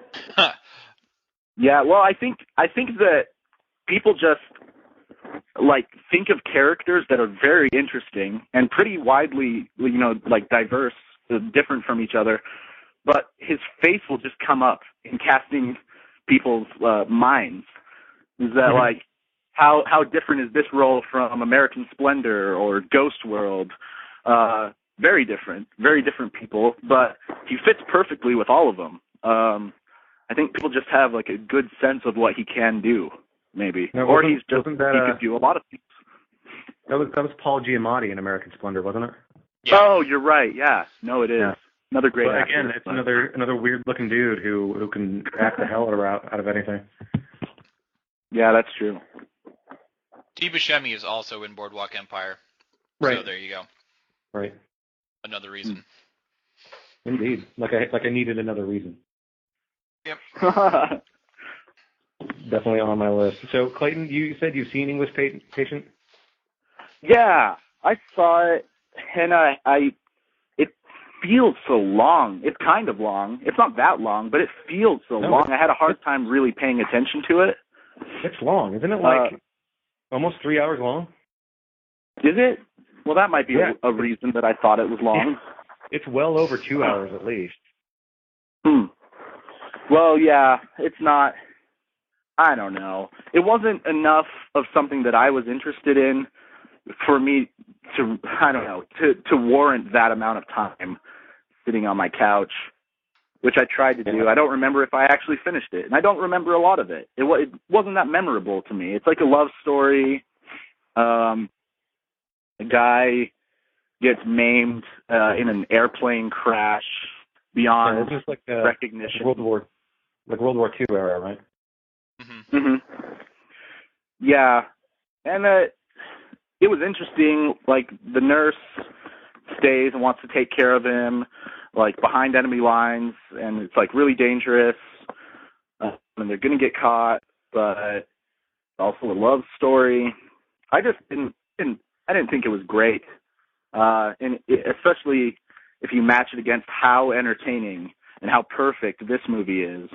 Yeah, well, I think I think that people just like think of characters that are very interesting and pretty widely, you know, like diverse, uh, different from each other. But his face will just come up in casting people's uh, minds. Is that Mhm. like how how different is this role from American Splendor or Ghost World? Uh, very different, very different people, but he fits perfectly with all of them. Um, I think people just have like a good sense of what he can do, maybe, Now, or wasn't- he's just wasn't that, he uh, could do a lot of things. That was that was Paul Giamatti in American Splendor, wasn't it? Yeah. Oh, you're right. Yeah, no, it is Yeah. another great But actor. again, it's another another weird-looking dude who who can act the hell out out of anything. Yeah, that's true. Steve Buscemi is also in Boardwalk Empire. Right. So there you go. Right. Another reason. Indeed. Like I like I needed another reason. Definitely on my list. So Clayton, you said you've seen English Pa- Patient? Yeah, I saw it, and I, I, it feels so long. It's kind of long. It's not that long, but it feels so No, long. I had a hard time really paying attention to it. It's long, isn't it? Like Uh, almost three hours long. Is it? Well, that might be Yeah. a, a reason that I thought it was long. It's well over two hours at least. Hmm. Well, yeah, it's not. I don't know. It wasn't enough of something that I was interested in for me to, I don't know, to, to warrant that amount of time sitting on my couch, which I tried to do. I don't remember if I actually finished it, and I don't remember a lot of it. It, wa- it wasn't that memorable to me. It's like a love story. Um, a guy gets maimed uh, in an airplane crash Yeah, beyond it's just like uh, recognition. World War, like World War Two era, right? Mm-hmm. hmm Yeah, and uh, it was interesting. Like the nurse stays and wants to take care of him, like behind enemy lines, and it's like really dangerous. Uh, and they're gonna get caught, but also a love story. I just didn't, didn't I didn't think it was great, uh, and it, especially if you match it against how entertaining and how perfect this movie is.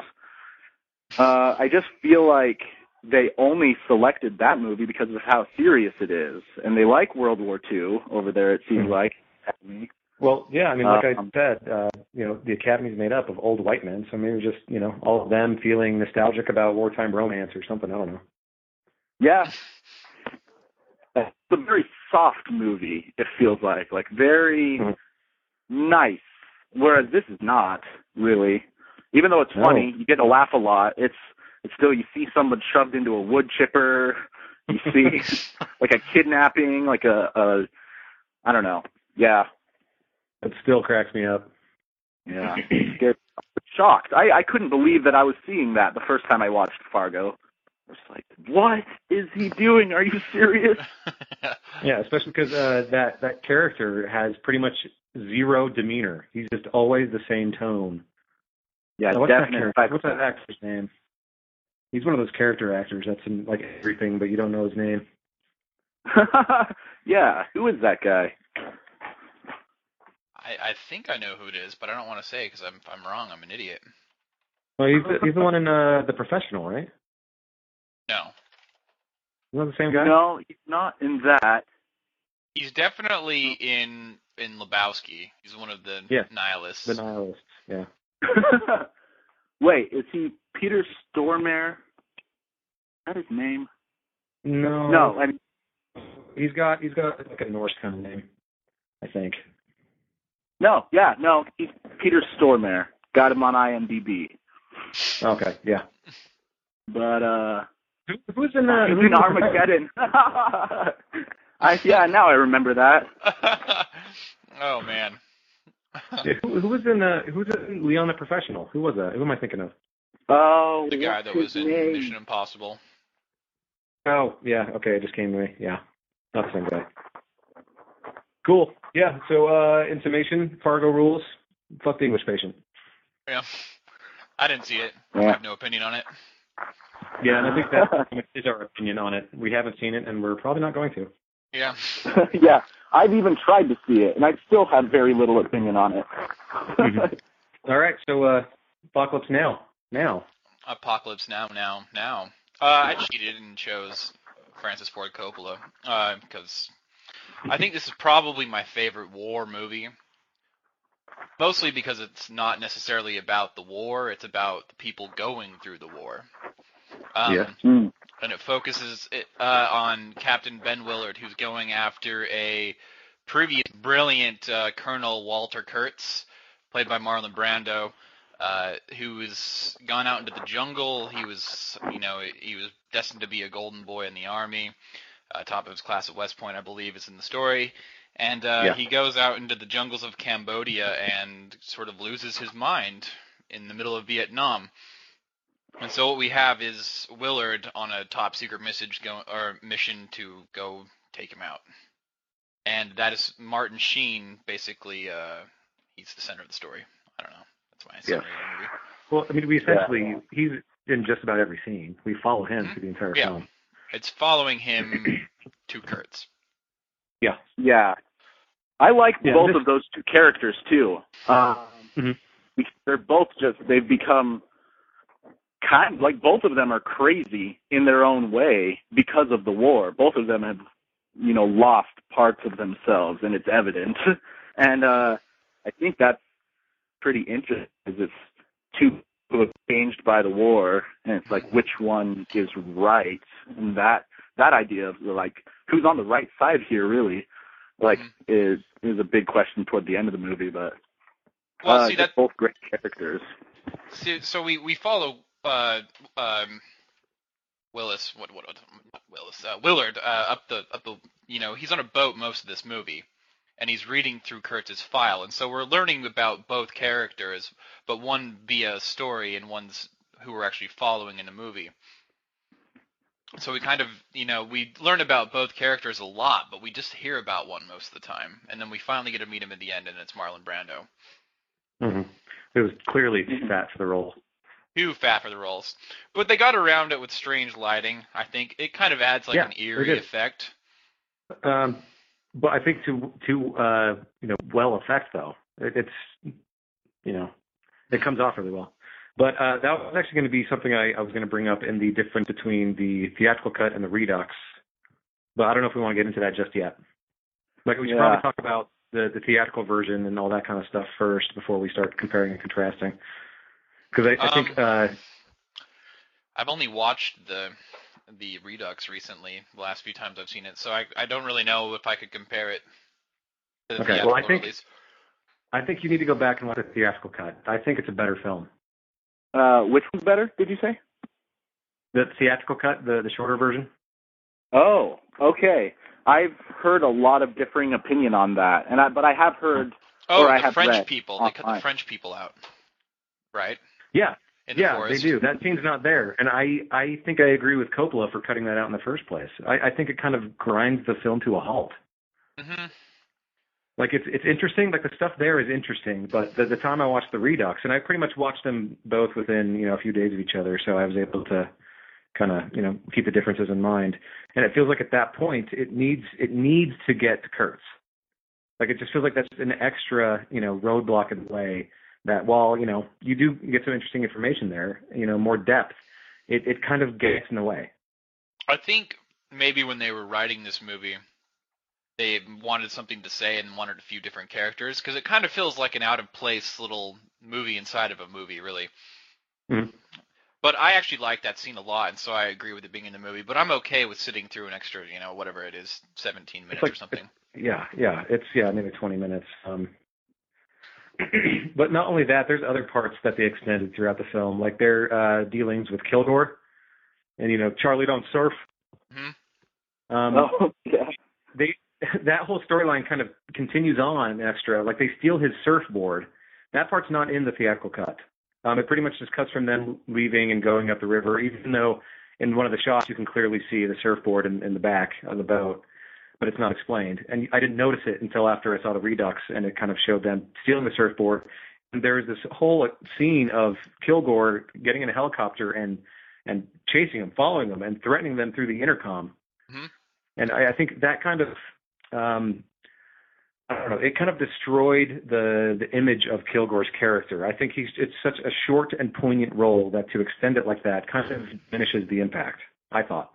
Uh, I just feel like they only selected that movie because of how serious it is, and they like World War Two over there. It seems Mhm. like. Well, yeah, I mean, like Um, I said, uh, you know, the Academy's made up of old white men, so maybe just, you know, all of them feeling nostalgic about wartime romance or something. I don't know. Yeah, it's a very soft movie. It feels like, like very Mhm. nice. Whereas this is not really. Even though it's No. funny, you get to laugh a lot. It's it's still, you see someone shoved into a wood chipper. You see like a kidnapping, like a, a I don't know. Yeah, It still cracks me up. yeah. Scared, shocked. I I couldn't believe that I was seeing that the first time I watched Fargo. I was like, what is he doing? Are you serious? Yeah, especially because uh, that that character has pretty much zero demeanor. He's just always the same tone. Yeah, Now, what's that definitely. character? What's that actor's name? He's one of those character actors that's in like everything, but you don't know his name. Yeah, who is that guy? I, I think I know who it is, but I don't want to say because I'm if I'm wrong. I'm an idiot. Well, he's the, he's the one in uh, The Professional, right? No. Isn't that the same guy? No, he's not in that. He's definitely in in Lebowski. He's one of the Yeah. nihilists. The Nihilist, yeah. Wait, is he Peter Stormare? Is that his name? No. No, I mean, He's got he's got like a Norse kind of name, I think. no, yeah, no, he's Peter Stormare. Got him on IMDb. Okay, yeah. But, uh... Who, who's in uh, He's in Armageddon. I, yeah, now I remember that. Oh man. Yeah, who, who was in uh, who's in Leon the Professional? Who was that? Who am I thinking of? Oh, The guy what's that was his in name? Mission Impossible. Oh, yeah, okay, it just came to me. Yeah. Not the same guy. Cool. Yeah, so uh in summation, Fargo rules. Fuck the English Patient. Yeah. I didn't see it. I Yeah. have no opinion on it. Yeah, and I think that is our opinion on it. We haven't seen it, and we're probably not going to. Yeah. Yeah, I've even tried to see it, and I still have very little opinion on it. Mhm. All right, so uh, Apocalypse Now. Now. Apocalypse Now, now, now. Uh, I cheated and chose Francis Ford Coppola uh, because I think this is probably my favorite war movie. Mostly because it's not necessarily about the war; it's about the people going through the war. Um, Yeah. Mm. And it focuses it, uh, on Captain Ben Willard, who's going after a previous brilliant uh, Colonel Walter Kurtz, played by Marlon Brando, uh, who has gone out into the jungle. He was, you know, he was destined to be a golden boy in the army, uh, top of his class at West Point, I believe, is in the story. And uh, Yeah. he goes out into the jungles of Cambodia and sort of loses his mind in the middle of Vietnam. And so what we have is Willard on a top secret message go, or mission to go take him out. And that is Martin Sheen, basically, uh, he's the center of the story. I don't know. That's my summary of the movie. Well, I mean, we essentially, he's in just about every scene. We follow him Mhm. through the entire Yeah. film. It's following him to Kurtz. Yeah. Yeah. I like Yeah, both this- of those two characters, too. Um, Mhm. because they're both just, they've become kind like both of them are crazy in their own way because of the war. Both of them have, you know, lost parts of themselves, and it's evident. And uh, I think that's pretty interesting, because it's two who have changed by the war, and it's like which one is right, and that that idea of like who's on the right side here really, like Mhm. is is a big question toward the end of the movie. But Well, uh, see, just that both great characters. See, so we we follow uh, um, Willis, what what, what not Willis uh, Willard uh, up the up the you know he's on a boat most of this movie, and he's reading through Kurtz's file, and so we're learning about both characters, but one via story and one's who we're actually following in the movie. So we kind of you know we learn about both characters a lot, but we just hear about one most of the time, and then we finally get to meet him at the end, and it's Marlon Brando. Mhm. It was clearly too fat for the role. Too fat for the roles. But they got around it with strange lighting, I think. It kind of adds like Yeah, an they eerie did. effect. Um, but I think to to uh, you know well effect though, it, it's you know it comes off really well. But uh, that was actually going to be something I, I was going to bring up in the difference between the theatrical cut and the Redux. But I don't know if we want to get into that just yet. Like we should Yeah. probably talk about the, the theatrical version and all that kind of stuff first before we start comparing and contrasting. Because I, I Um, think uh, I've only watched the the Redux recently, the last few times I've seen it, so I I don't really know if I could compare it to the Okay, theatrical well, I think- release. I think you need to go back and watch the theatrical cut. I think it's a better film. Uh, which one's better? Did you say? The theatrical cut, the the shorter version. Oh, okay. I've heard a lot of differing opinion on that, and I but I have heard. Oh, or I the have French read people. They cut the online. French people out. Right? Yeah, In the yeah, forest. they do. That scene's not there, and I I think I agree with Coppola for cutting that out in the first place. I, I think it kind of grinds the film to a halt. Mm-hmm. Like it's it's interesting. Like the stuff there is interesting, but the, the time I watched the Redux, and I pretty much watched them both within you know a few days of each other, so I was able to kind of, you know, keep the differences in mind. And it feels like at that point, it needs it needs to get to Kurtz. Like, it just feels like that's an extra, you know, roadblock in the way that while, you know, you do get some interesting information there, you know, more depth, it, it kind of gets in the way. I think maybe when they were writing this movie, they wanted something to say and wanted a few different characters, because it kind of feels like an out-of-place little movie inside of a movie, really. Mm-hmm. But I actually like that scene a lot, and so I agree with it being in the movie. But I'm okay with sitting through an extra, you know, whatever it is, seventeen minutes like, or something. Yeah, yeah, it's yeah, maybe twenty minutes. Um, but not only that, there's other parts that they extended throughout the film, like their uh, dealings with Kilgore, and you know, Charlie don't surf. Mm-hmm. Um, Oh, yeah. They that whole storyline kind of continues on extra. Like, they steal his surfboard. That part's not in the theatrical cut. Um, it pretty much just cuts from them leaving and going up the river, even though in one of the shots you can clearly see the surfboard in, in the back of the boat, but it's not explained. And I didn't notice it until after I saw the Redux, and it kind of showed them stealing the surfboard. And there's this whole scene of Kilgore getting in a helicopter and and chasing them, following them, and threatening them through the intercom. Mm-hmm. And I, I think that kind of, um, I don't know, it kind of destroyed the the image of Kilgore's character. I think he's it's such a short and poignant role that to extend it like that kind of diminishes the impact, I thought.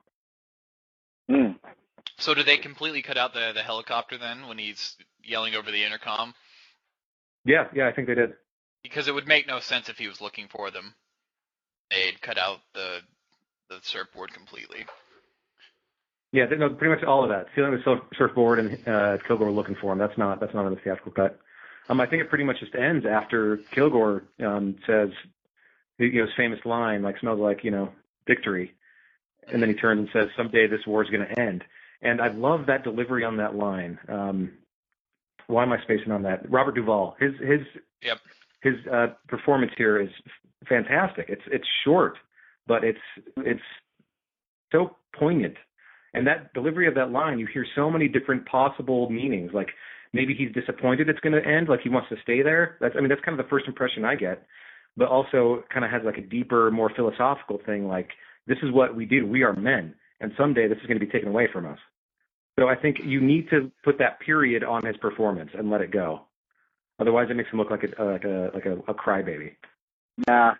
Mm. So did they completely cut out the, the helicopter then when he's yelling over the intercom? Yeah, yeah, I think they did. Because it would make no sense if he was looking for them. They'd cut out the the surfboard completely. Yeah, they, no, pretty much all of that. Stealing the surf, surfboard and uh, Kilgore looking for him. That's not that's not in the theatrical cut. Um, I think it pretty much just ends after Kilgore um, says, you know, his famous line, like, smells like, you know, victory. And then he turns and says, someday this war is going to end. And I love that delivery on that line. Um, why am I spacing on that? Robert Duvall. His his Yep. his uh, performance here is fantastic. It's it's short, but it's it's so poignant. And that delivery of that line, you hear so many different possible meanings. Like, maybe he's disappointed it's going to end, like he wants to stay there. That's I mean that's kind of the first impression I get. But also kind of has like a deeper, more philosophical thing, like, this is what we do. We are men, and someday this is going to be taken away from us. So I think you need to put that period on his performance and let it go. Otherwise, it makes him look like a like a like a, a crybaby. Yeah.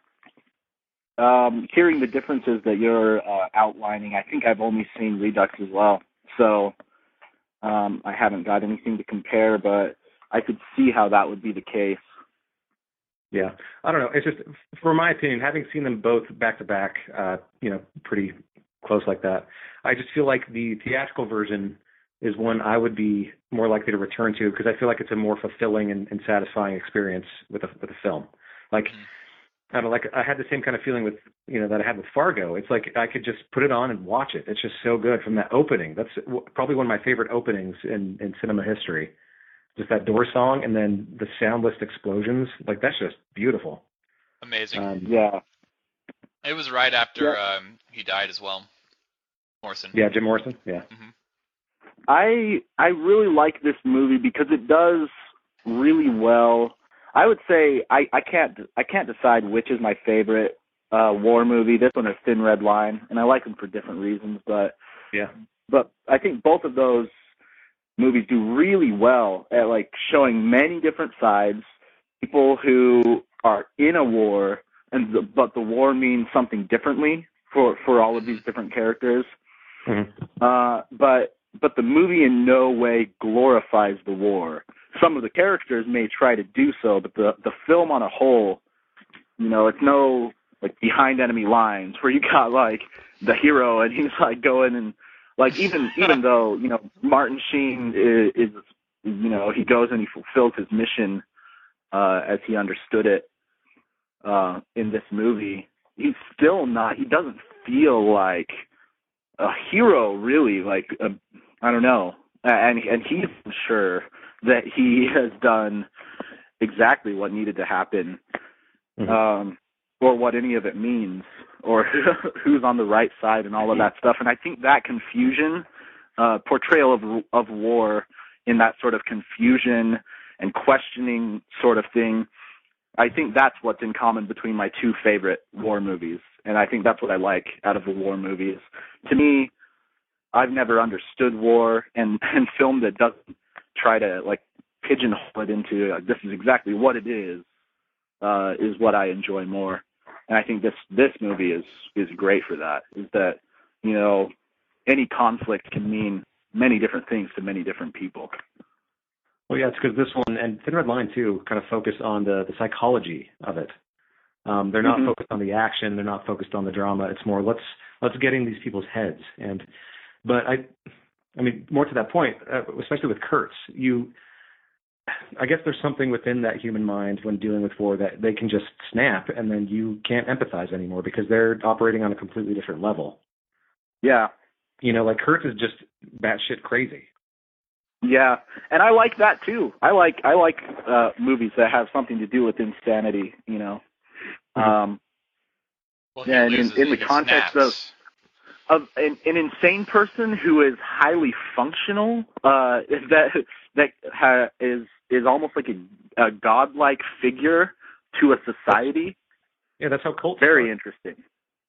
Um, hearing the differences that you're uh, outlining, I think I've only seen Redux as well, so um, I haven't got anything to compare. But I could see how that would be the case. Yeah, I don't know. It's just, for my opinion, having seen them both back to back, uh, you know, pretty close like that, I just feel like the theatrical version is one I would be more likely to return to, because I feel like it's a more fulfilling and, and satisfying experience with a with a film. Like, mm-hmm. I don't know, like I had the same kind of feeling with, you know, that I had with Fargo. It's like I could just put it on and watch it. It's just so good from that opening. That's probably one of my favorite openings in, in cinema history. Just that door song and then the soundless explosions. Like, that's just beautiful. Amazing. Um, yeah. It was right after yeah. um, he died as well. Morrison. Yeah, Jim Morrison. Yeah. Mm-hmm. I I really like this movie because it does really well. I would say I, I can't I can't decide which is my favorite uh, war movie. This one is Thin Red Line, and I like them for different reasons. But yeah, but I think both of those movies do really well at like showing many different sides, people who are in a war, and the, but the war means something differently for, for all of these different characters. Mm-hmm. Uh, but but the movie in no way glorifies the war. Some of the characters may try to do so, but the the film on a whole, you know, it's no like Behind Enemy Lines where you got like the hero and he's like going and like even even though, you know, Martin Sheen is, is you know, he goes and he fulfills his mission uh, as he understood it uh, in this movie, he's still not. He doesn't feel like a hero, really. Like a, I don't know, and and he's sure that he has done exactly what needed to happen, mm-hmm. um, or what any of it means, or who's on the right side, and all of that stuff. And I think that confusion, uh, portrayal of of war in that sort of confusion and questioning sort of thing, I think that's what's in common between my two favorite war movies, and I think that's what I like out of the war movies. To me, I've never understood war, and, and film that doesn't try to like pigeonhole it into uh, this is exactly what it is, uh, is what I enjoy more. And I think this this movie is is great for that. Is that, you know, any conflict can mean many different things to many different people. Well, yeah, it's because this one and Thin Red Line too kind of focus on the the psychology of it. Um, they're not mm-hmm. focused on the action. They're not focused on the drama. It's more let's let's get in these people's heads. And but I, I mean, more to that point, uh, especially with Kurtz, you, I guess there's something within that human mind when dealing with war that they can just snap, and then you can't empathize anymore because they're operating on a completely different level. Yeah. You know, like Kurtz is just batshit crazy. Yeah, and I like that too. I like I like uh, movies that have something to do with insanity. You know, mm-hmm. um, well, and in, in the context snaps. of of an, an insane person who is highly functional, uh, that that ha, is is almost like a, a godlike figure to a society. Yeah, that's how cults Very are. Interesting.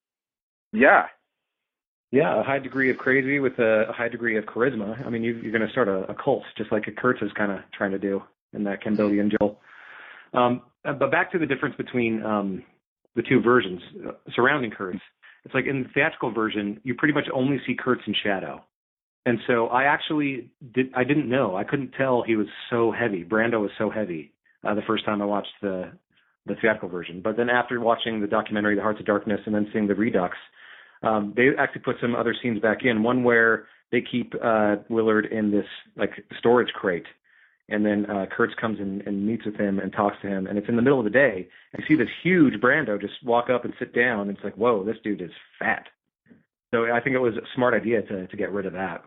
Yeah. Yeah, a high degree of crazy with a, a high degree of charisma. I mean, you, you're going to start a, a cult, just like Kurtz is kind of trying to do in that Cambodian Joel. Um, but back to the difference between um, the two versions uh, surrounding Kurtz. It's like in the theatrical version, you pretty much only see Kurtz in shadow. And so I actually did, I didn't know. I couldn't tell he was so heavy. Brando was so heavy uh, the first time I watched the, the theatrical version. But then after watching the documentary, The Hearts of Darkness, and then seeing the Redux, Um, they actually put some other scenes back in. One where they keep uh, Willard in this like storage crate, and then uh, Kurtz comes in and meets with him and talks to him, and it's in the middle of the day. And you see this huge Brando just walk up and sit down, and it's like, whoa, this dude is fat. So I think it was a smart idea to to get rid of that.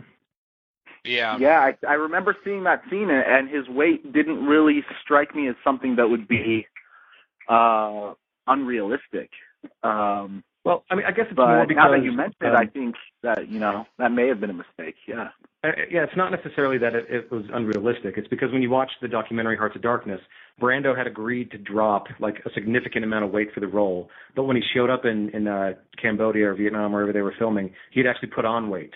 Yeah. Yeah, I, I remember seeing that scene, and his weight didn't really strike me as something that would be uh, unrealistic. Um, Well, I mean, I guess it's but more because now that you mentioned it, um, I think that, you know, that may have been a mistake. Yeah. Uh, yeah, it's not necessarily that it, it was unrealistic. It's because when you watch the documentary Hearts of Darkness, Brando had agreed to drop like a significant amount of weight for the role, but when he showed up in in uh, Cambodia or Vietnam, wherever they were filming, he'd actually put on weight.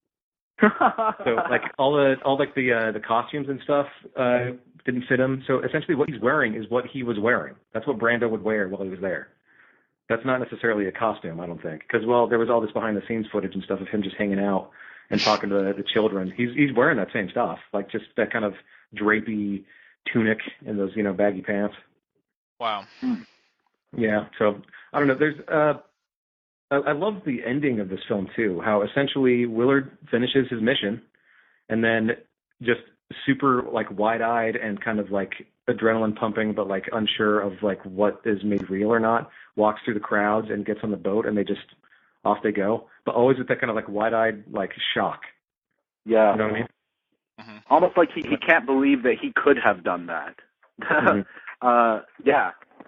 So like all the all like the uh, the costumes and stuff uh, didn't fit him. So essentially, what he's wearing is what he was wearing. That's what Brando would wear while he was there. That's not necessarily a costume, I don't think, because well, there was all this behind the scenes footage and stuff of him just hanging out and talking to the, the children. He's he's wearing that same stuff, like just that kind of drapey tunic and those, you know, baggy pants. Wow. Yeah. So I don't know. There's uh, I, I love the ending of this film too. How essentially Willard finishes his mission, and then just super like wide-eyed and kind of like adrenaline pumping, but like unsure of like what is made real or not, walks through the crowds and gets on the boat, and they just off they go, but always with that kind of like wide-eyed like shock. Yeah. You know what I mean? Mm-hmm. Almost like he, he can't believe that he could have done that. Mm-hmm. uh, yeah.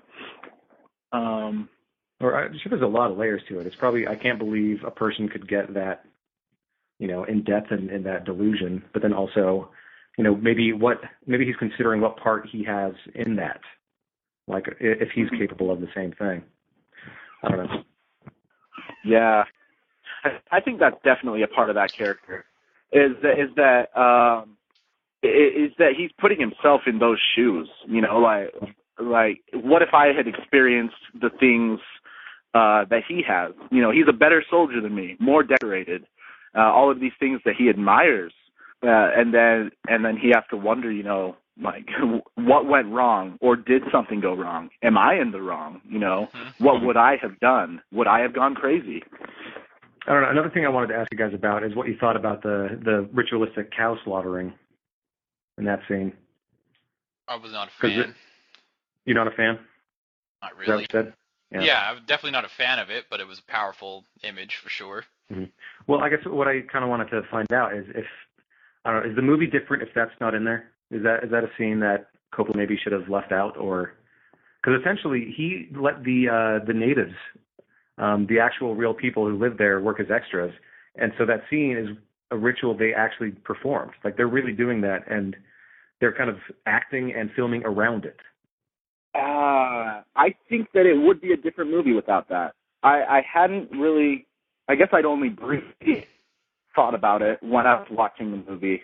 Um, or I'm sure there's a lot of layers to it. It's probably, I can't believe a person could get that, you know, in depth and in that delusion, but then also, you know, maybe what, maybe he's considering what part he has in that, like if he's capable of the same thing. I don't know. Yeah, I, I think that's definitely a part of that character. Is that is that um, is that he's putting himself in those shoes? You know, like like what if I had experienced the things uh, that he has? You know, he's a better soldier than me, more decorated, uh, all of these things that he admires, uh, and then and then he has to wonder, you know, like what went wrong, or did something go wrong? Am I in the wrong? You know, Mm-hmm. what would I have done? Would I have gone crazy? I don't know. Another thing I wanted to ask you guys about is what you thought about the, the ritualistic cow slaughtering in that scene. I was not a fan. It, you're not a fan? Not Is that really. what you said? Yeah. Yeah, I'm definitely not a fan of it, but it was a powerful image for sure. Mm-hmm. Well, I guess what I kind of wanted to find out is if, I don't know, is the movie different if that's not in there? Is that is that a scene that Coppola maybe should have left out, or because essentially he let the uh, the natives, um, the actual real people who live there, work as extras, and so that scene is a ritual they actually performed. Like they're really doing that, and they're kind of acting and filming around it. Uh, I think that it would be a different movie without that. I, I hadn't really, I guess I'd only briefly thought about it when I was watching the movie,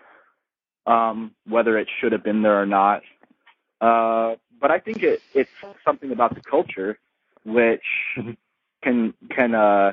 um, whether it should have been there or not. Uh, but I think it, it's something about the culture which mm-hmm. can can uh,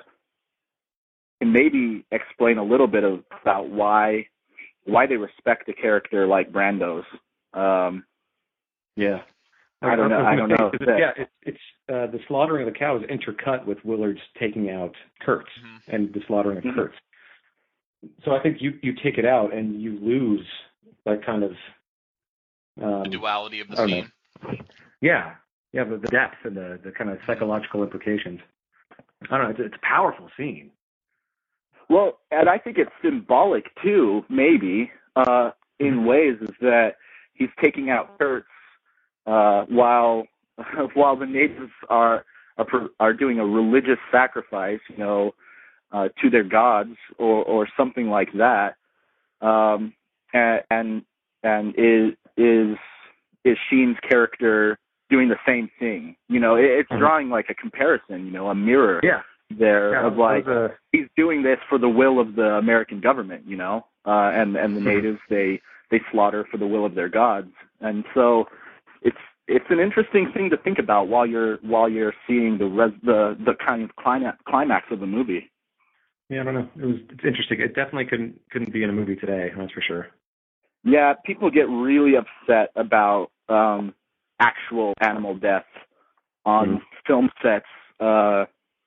can maybe explain a little bit of, about why why they respect a character like Brando's. Um, yeah. I don't know. I don't know. It, yeah, it, it's uh, the slaughtering of the cow is intercut with Willard's taking out Kurtz mm-hmm. and the slaughtering of mm-hmm. Kurtz. So I think you, you take it out and you lose that kind of um, the duality of the scene. Know. Yeah, yeah, the, the depth and the, the kind of psychological implications. I don't know. It's, it's a powerful scene. Well, and I think it's symbolic too. Maybe uh, in ways is that he's taking out Kurtz. Uh, while while the natives are, are are doing a religious sacrifice, you know, uh, to their gods or, or something like that, um, and and, and is is is Sheen's character doing the same thing? You know, it, it's mm-hmm. drawing like a comparison, you know, a mirror yeah. there yeah, of like a... he's doing this for the will of the American government, you know, uh, and and the natives they they slaughter for the will of their gods, and so. It's it's an interesting thing to think about while you're while you're seeing the res, the the kind of climax climax of the movie. Yeah, I don't know. It was it's interesting. It definitely couldn't couldn't be in a movie today. That's for sure. Yeah, people get really upset about um, actual animal death on mm. film sets, uh,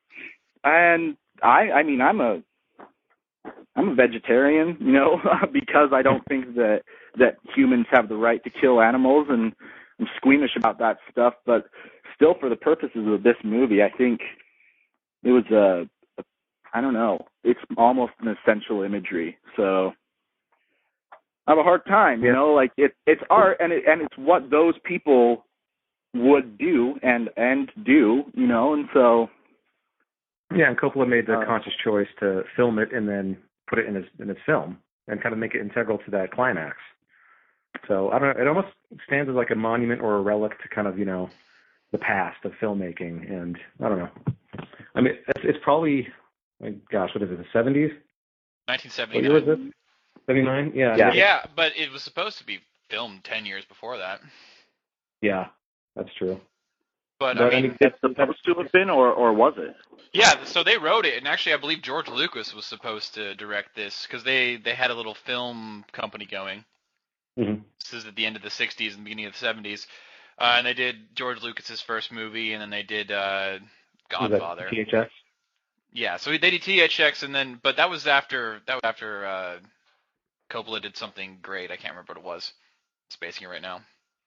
and I I mean I'm a I'm a vegetarian, you know, because I don't think that that humans have the right to kill animals, and I'm squeamish about that stuff, but still for the purposes of this movie, I think it was a, a I don't know, it's almost an essential imagery. So I have a hard time, you yeah. know, like it, it's art and it, and it's what those people would do and, and do, you know, and so. Yeah, and Coppola made the uh, conscious choice to film it and then put it in his, in his film and kind of make it integral to that climax. So I don't know. It almost stands as like a monument or a relic to kind of, you know, the past of filmmaking. And I don't know. I mean, it's, it's probably, like, gosh, what is it? The seventies? nineteen seventy-nine. What year was it? seventy-nine? Yeah. Yeah. Yeah, but it was supposed to be filmed ten years before that. Yeah, that's true. But, but I mean, it's supposed to have been, or or was it? Yeah, so they wrote it, and actually, I believe George Lucas was supposed to direct this because they they had a little film company going. Mm-hmm. This is at the end of the sixties and beginning of the seventies. Uh, and they did George Lucas's first movie, and then they did uh, Godfather. T H X? Yeah, so they did T H X, and then, but that was after, that was after uh, Coppola did something great. I can't remember what it was. I'm spacing it right now.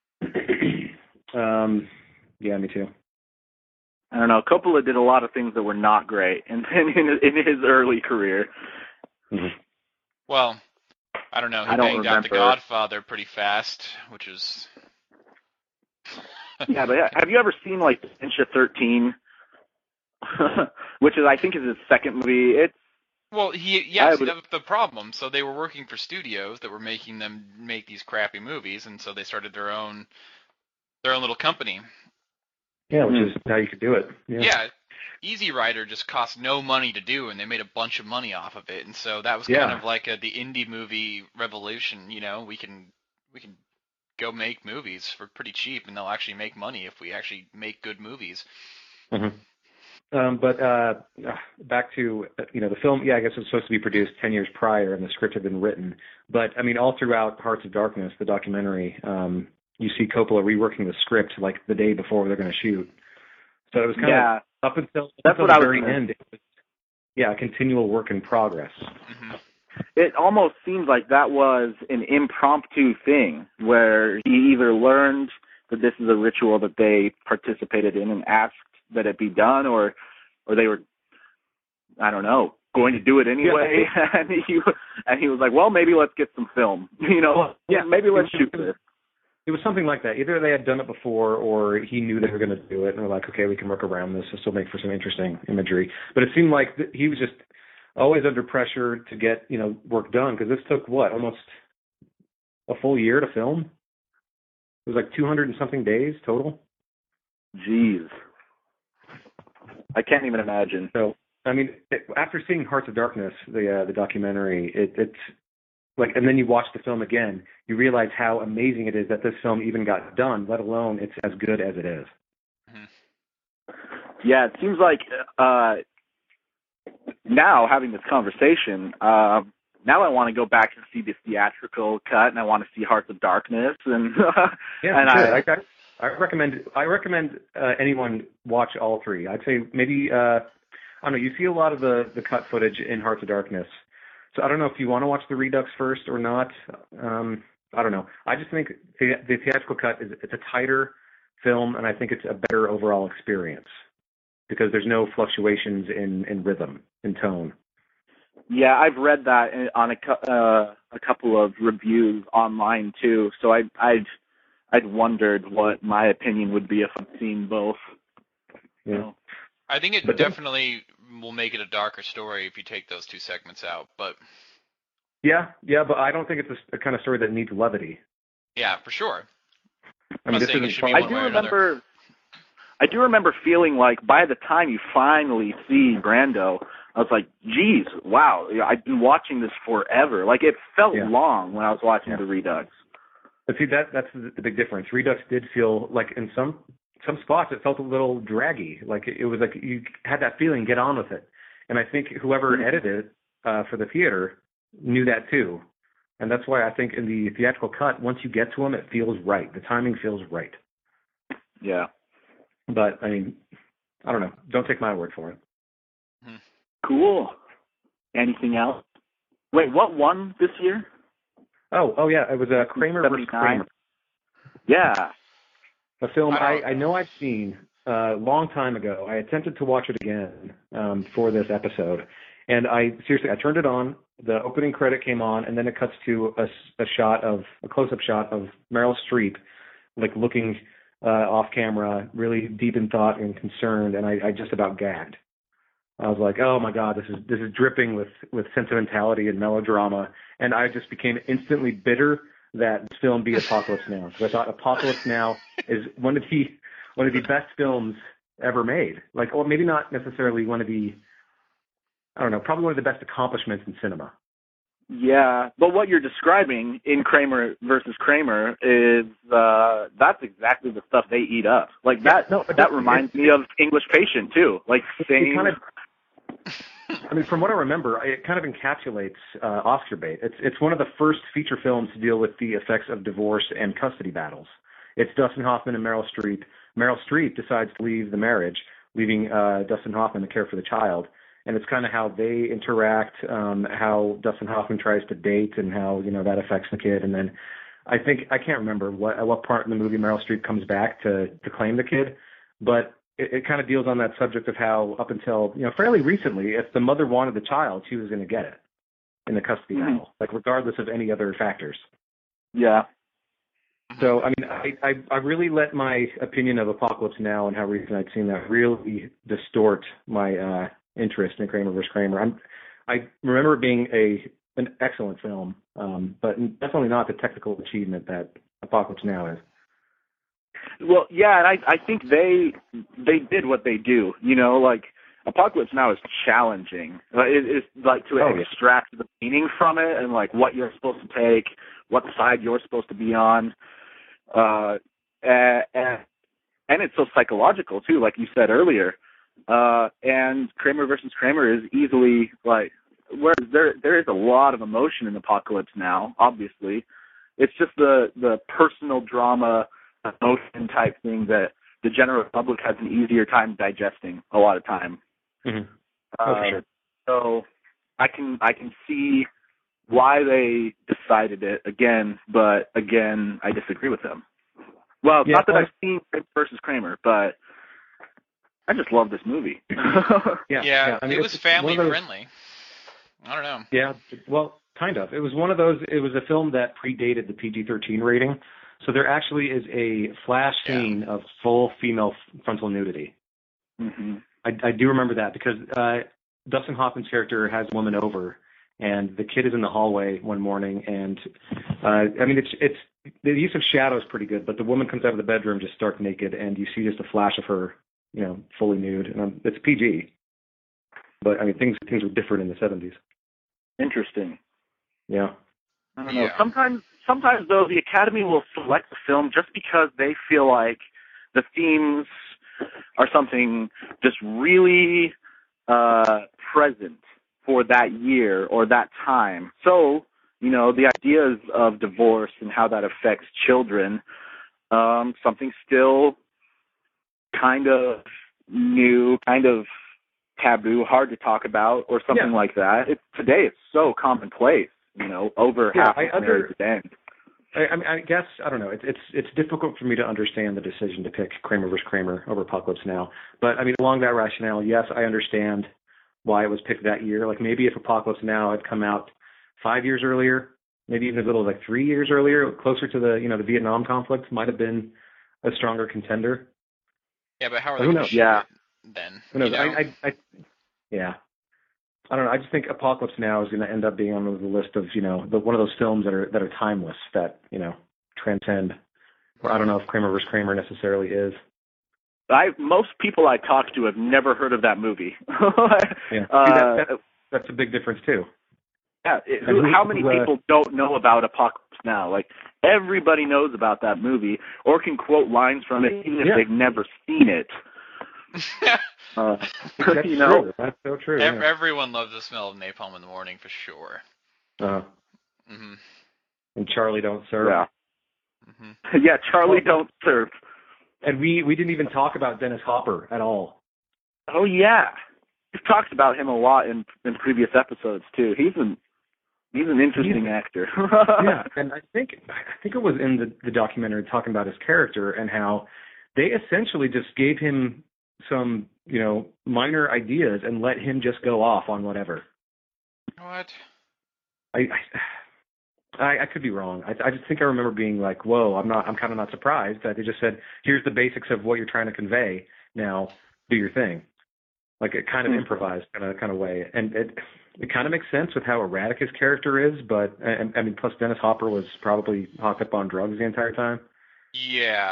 um, yeah, me too. I don't know. Coppola did a lot of things that were not great in, in, in his early career. Mm-hmm. Well... I don't know. He I don't banged remember. out The Godfather pretty fast, which was. Yeah, but have you ever seen like Ninja thirteen, which is I think is his second movie? It's well, he yeah, see, that was the problem. So they were working for studios that were making them make these crappy movies, and so they started their own their own little company. Yeah, which mm. is how you could do it. Yeah. yeah. Easy Rider just cost no money to do, and they made a bunch of money off of it, and so that was kind yeah. of like a, the indie movie revolution. You know, we can we can go make movies for pretty cheap, and they'll actually make money if we actually make good movies. Mm-hmm. Um, but uh, back to you know the film. Yeah, I guess it was supposed to be produced ten years prior, and the script had been written. But I mean, all throughout Hearts of Darkness, the documentary, um, you see Coppola reworking the script like the day before they're going to shoot. So it was kind yeah. of up until, That's until what the I very was end. It was, yeah, a continual work in progress. Mm-hmm. It almost seems like that was an impromptu thing where he either learned that this is a ritual that they participated in and asked that it be done, or or they were, I don't know, going to do it anyway. Yeah. and he and he was like, well, maybe let's get some film. You know, well, yeah, maybe let's shoot this. It was something like that. Either they had done it before or he knew they were going to do it and they're like, okay, we can work around this. This will make for some interesting imagery. But it seemed like th- he was just always under pressure to get, you know, work done because this took, what, almost a full year to film? It was like two hundred and something days total? Jeez. I can't even imagine. So, I mean, it, after seeing Hearts of Darkness, the uh, the documentary, it, it's like, and then you watch the film again, you realize how amazing it is that this film even got done, let alone it's as good as it is. Yeah, it seems like uh, now having this conversation, uh, now I want to go back and see the theatrical cut, and I want to see Hearts of Darkness, and yeah, and I, I, I, I recommend I recommend uh, anyone watch all three. I'd say maybe uh, I don't know. You see a lot of the the cut footage in Hearts of Darkness, so I don't know if you want to watch the Redux first or not. Um, I don't know. I just think the, the theatrical cut is it's a tighter film, and I think it's a better overall experience because there's no fluctuations in, in rhythm, in tone. Yeah, I've read that on a uh, a couple of reviews online too. So I I'd I'd wondered what my opinion would be if I'd seen both. Yeah. So. I think it But then, definitely will make it a darker story if you take those two segments out. But yeah, yeah, but I don't think it's a, a kind of story that needs levity. yeah, for sure. I mean, I'm this saying it isn't should be fun. one I do way or remember. another. I do remember feeling like by the time you finally see Brando, I was like, geez, wow, I've been watching this forever. Like, it felt Yeah. long when I was watching Yeah. the Redux. But see, that that's the big difference. Redux did feel like in some some spots it felt a little draggy. Like it was like you had that feeling, get on with it. And I think whoever Mhm. edited uh, for the theater knew that too. And that's why I think in the theatrical cut, once you get to them, it feels right. The timing feels right. Yeah. But I mean, I don't know. Don't take my word for it. Cool. Anything else? Wait, what won this year? Oh, oh yeah, it was uh, Kramer versus seventy-nine. Kramer. Yeah. A film I I, don't- I know I've seen a long time ago. I attempted to watch it again um, for this episode, and I seriously I turned it on. The opening credit came on, and then it cuts to a, a shot of a close-up shot of Meryl Streep, like looking uh, off camera, really deep in thought and concerned, and I, I just about gagged. I was like, oh my God, this is this is dripping with with sentimentality and melodrama, and I just became instantly bitter that this film be Apocalypse Now, because I thought Apocalypse Now is one of the one of the best films ever made. Like, or maybe not necessarily one of the, I don't know, probably one of the best accomplishments in cinema. Yeah, but what you're describing in Kramer versus Kramer is uh that's exactly the stuff they eat up. Like that No, but that it- reminds me of English Patient too. Like same It kind of, I mean, from what I remember, it kind of encapsulates uh, Oscar bait. It's it's one of the first feature films to deal with the effects of divorce and custody battles. It's Dustin Hoffman and Meryl Streep. Meryl Streep decides to leave the marriage, leaving uh, Dustin Hoffman to care for the child. And it's kind of how they interact, um, how Dustin Hoffman tries to date, and how, you know, that affects the kid. And then I think I can't remember what at what part in the movie Meryl Streep comes back to to claim the kid, but it, it kind of deals on that subject of how up until, you know, fairly recently, if the mother wanted the child, she was going to get it in the custody Mhm. battle, like regardless of any other factors. yeah. So, I mean, I, I, I really let my opinion of Apocalypse Now and how recent I'd seen that really distort my uh, interest in Kramer versus Kramer. I'm, I remember it being a an excellent film, um, but definitely not the technical achievement that Apocalypse Now is. Well, yeah, and I I think they they did what they do. You know, like Apocalypse Now is challenging. Like, it, it's like to Oh, yeah. extract the meaning from it and like what you're supposed to take, what side you're supposed to be on, uh, and and it's so psychological too, like you said earlier. Uh, and Kramer versus Kramer is easily like, whereas there there is a lot of emotion in Apocalypse Now. Obviously, it's just the the personal drama, emotion type thing that the general public has an easier time digesting a lot of time. Mm-hmm. Uh, Oh, for sure. So I can I can see why they decided it again, but again I disagree with them. Well, Yeah, not that well- I've seen Kramer versus Kramer, but I just love this movie. Yeah, Yeah, I mean, it was it's one family of those- friendly. I don't know. Yeah, well, kind of. It was one of those. It was a film that predated the P G thirteen rating, so there actually is a flash Yeah. scene of full female f- frontal nudity. hmm I, I do remember that because uh, Dustin Hoffman's character has a woman over, and the kid is in the hallway one morning, and uh, I mean, it's it's the use of shadow is pretty good, but the woman comes out of the bedroom just stark naked, and you see just a flash of her, you know, fully nude, and um, it's P G. But I mean, things things were different in the seventies. Interesting. Yeah. I don't know. Yeah. Sometimes, sometimes though, the Academy will select the film just because they feel like the themes are something just really uh, present for that year or that time. So, you know, the ideas of divorce and how that affects children, um, something still kind of new, kind of taboo, hard to talk about, or something Yeah. like that. It, today, it's so commonplace. You know, over Yeah, half I of under- marriages end. I, I mean, I guess I don't know. It's it's it's difficult for me to understand the decision to pick Kramer versus Kramer over Apocalypse Now. But I mean, along that rationale, yes, I understand why it was picked that year. Like maybe if Apocalypse Now had come out five years earlier, maybe even as little as like three years earlier, closer to the you know the Vietnam conflict, might have been a stronger contender. Yeah, but how are Who they going knows? to shoot Yeah. it then? Who knows? You know? I, I I yeah. I don't know. I just think Apocalypse Now is going to end up being on the list of, you know, the, one of those films that are that are timeless, that, you know, transcend. Or I don't know if Kramer versus Kramer necessarily is. I most people I talk to have never heard of that movie. Yeah, uh, See, that, that, that's a big difference too. yeah, it, and who- how many who, uh, people don't know about Apocalypse Now? Like everybody knows about that movie, or can quote lines from it, even if Yeah. they've never seen it. Uh, That's you know, true. That's so true. Ev- Yeah. Everyone loves the smell of napalm in the morning for sure. Uh, hmm and Charlie Don't Serve. yeah, hmm yeah. Charlie Don't Serve. And we we didn't even talk about Dennis Hopper at all. Oh yeah, we've talked about him a lot in in previous episodes too. He's an he's an interesting Yeah. actor. Yeah, and I think I think it was in the, the documentary talking about his character and how they essentially just gave him some, you know, minor ideas and let him just go off on whatever. What? I I, I could be wrong. I, I just think I remember being like, "Whoa!" I'm not. I'm kind of not surprised that they just said, "Here's the basics of what you're trying to convey. Now, do your thing." Like a kind of Hmm. improvised kind of kind of way, and it it kind of makes sense with how erratic his character is. But I, I mean, plus Dennis Hopper was probably hopped up on drugs the entire time. Yeah.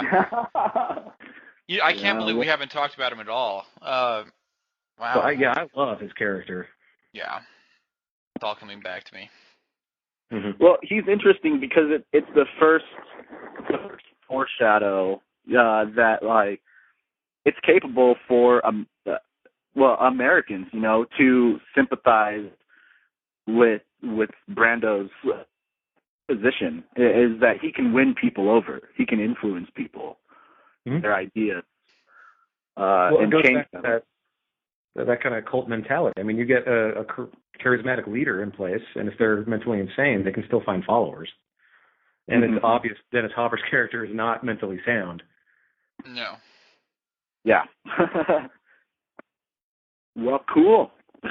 You, I can't Yeah, believe well- we haven't talked about him at all. Uh, wow. So I, yeah, I love his character. Yeah. It's all coming back to me. Mm-hmm. Well, he's interesting because it, it's the first, the first foreshadow uh, that like it's capable for um, uh, well Americans, you know, to sympathize with with Brando's position is that he can win people over, he can influence people, Mhm. their ideas, uh, Well, it and goes change back to them. that that, that kind of cult mentality. I mean, you get a, a char- charismatic leader in place, and if they're mentally insane, they can still find followers. And Mhm. it's obvious Dennis Hopper's character is not mentally sound. No. Yeah. Well, cool.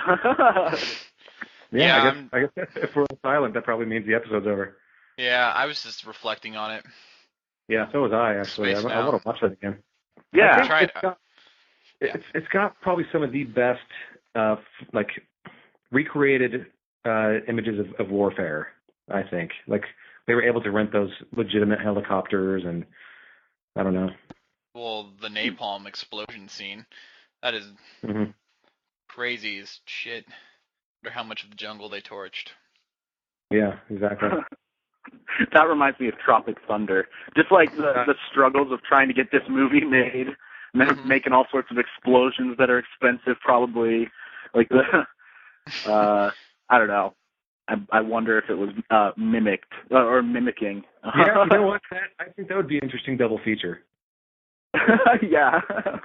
Yeah, Yeah, I guess I'm- I guess if we're silent, that probably means the episode's over. Yeah, I was just reflecting on it. Yeah, so was I actually. I, Space I Now. want to watch that again. I Yeah. think Try it. it's got, Yeah. it's, it's got probably some of the best, uh, f- like recreated uh, images of, of warfare. I think like they were able to rent those legitimate helicopters, and I don't know. Well, the napalm explosion scene. That is hmm crazy as shit. Wonder how much of the jungle they torched. Yeah, exactly. That reminds me of Tropic Thunder. Just like the, the struggles of trying to get this movie made, and then Mhm. making all sorts of explosions that are expensive, probably. Like the, uh, I don't know. I, I wonder if it was uh, mimicked uh, or mimicking. Yeah, you know what? That, I think that would be an interesting double feature. Yeah.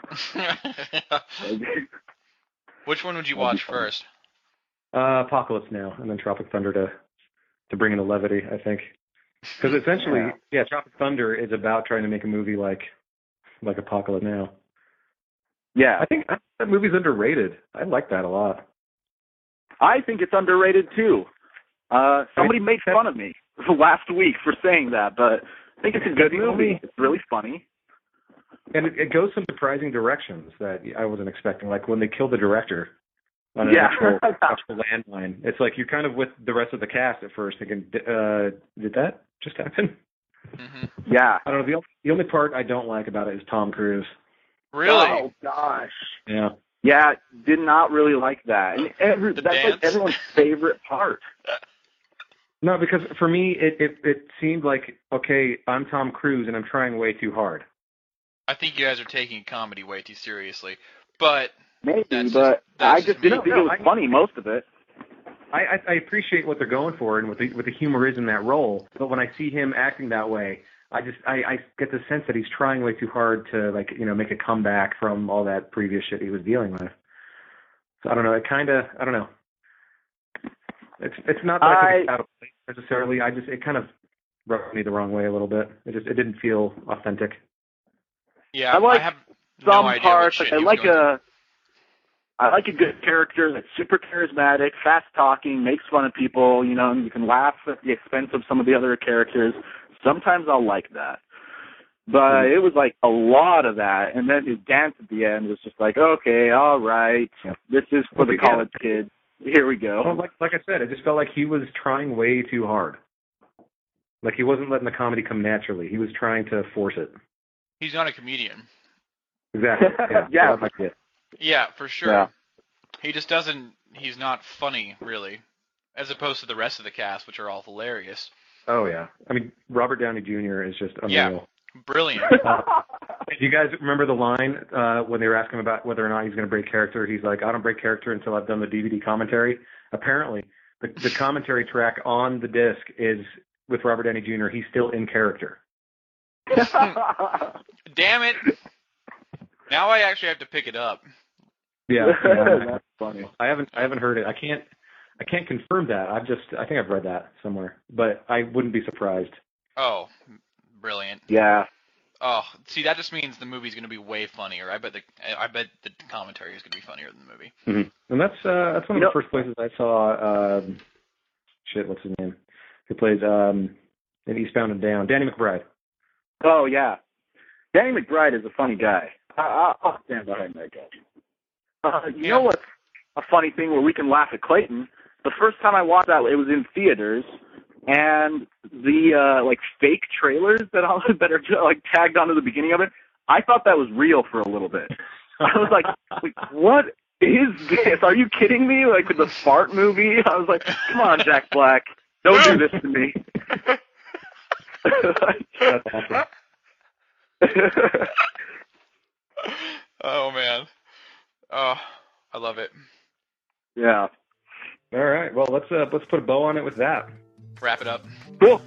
Which one would you That'd be watch fun. first? Uh, Apocalypse Now, and then Tropic Thunder to to bring in the levity, I think. Because essentially, Yeah. yeah, Tropic Thunder is about trying to make a movie like like Apocalypse Now. Yeah. I think I think that movie's underrated. I like that a lot. I think it's underrated too. Uh, somebody made that- fun of me last week for saying that, but I think it's a good The movie. only- It's really funny. And it, it goes some surprising directions that I wasn't expecting. Like when they killed the director, on an Yeah. actual, actual landmine. It's like you're kind of with the rest of the cast at first thinking, uh, did that just happen? Mm-hmm. Yeah. I don't know. The, the only part I don't like about it is Tom Cruise. Really? Oh gosh. Yeah. Yeah, did not really like that. And every, The that's dance? like everyone's favorite part. No, because for me, it, it, it seemed like, okay, I'm Tom Cruise and I'm trying way too hard. I think you guys are taking comedy way too seriously. But Maybe, That's but just- that's I just just me. didn't think No, it was I- funny, most of it. I, I, I appreciate what they're going for and what the, what the humor is in that role, but when I see him acting that way, I just I, I get the sense that he's trying way too hard to, like, you know, make a comeback from all that previous shit he was dealing with. So I don't know. It kind of I don't know. It's it's not that I, think it's I- out of place necessarily. I just it kind of rubbed me the wrong way a little bit. It just it didn't feel authentic. yeah, I like have Some no idea parts, what like, shit I he was like going through. a, I like a good character that's super charismatic, fast talking, makes fun of people. You know, and you can laugh at the expense of some of the other characters. Sometimes I'll like that. But it was like a lot of that, and then his dance at the end was just like, okay, all right, this is for the Yeah. college kids. Here we go. Well, like like I said, it just felt like he was trying way too hard. Like he wasn't letting the comedy come naturally. He was trying to force it. He's not a comedian. Exactly. Yeah. Yeah. That might be it. Yeah, for sure. Yeah. He just doesn't. He's not funny, really, as opposed to the rest of the cast, which are all hilarious. Oh yeah. I mean, Robert Downey Junior is just unreal. Yeah. Brilliant. Uh, do you guys remember the line uh, when they were asking him about whether or not he's going to break character? He's like, I don't break character until I've done the D V D commentary. Apparently, the, the commentary track on the disc is with Robert Downey Junior He's still in character. Damn it! Now I actually have to pick it up. Yeah. yeah. That's funny. I haven't I haven't heard it. I can't I can't confirm that. I've just I think I've read that somewhere, but I wouldn't be surprised. Oh, brilliant. Yeah. Oh, see, that just means the movie's going to be way funnier. I bet the I bet the commentary is going to be funnier than the movie. Mm-hmm. And that's uh, that's one of You the first places I saw. Um, shit, what's his name? Who plays um, in Eastbound and Down? Danny McBride. Oh, yeah. Danny McBride is a funny guy. I, I, I'll stand behind that guy. Uh, you Yeah. know what's a funny thing where we can laugh at Clayton? The first time I watched that, it was in theaters, and the uh, like fake trailers that all that are like tagged onto the beginning of it, I thought that was real for a little bit. I was like, like, what is this? Are you kidding me? Like with the fart movie? I was like, come on, Jack Black, don't do this to me. That's awesome. Oh man. Oh, I love it. Yeah. All right. Well, let's uh, let's put a bow on it with that. Wrap it up. Cool.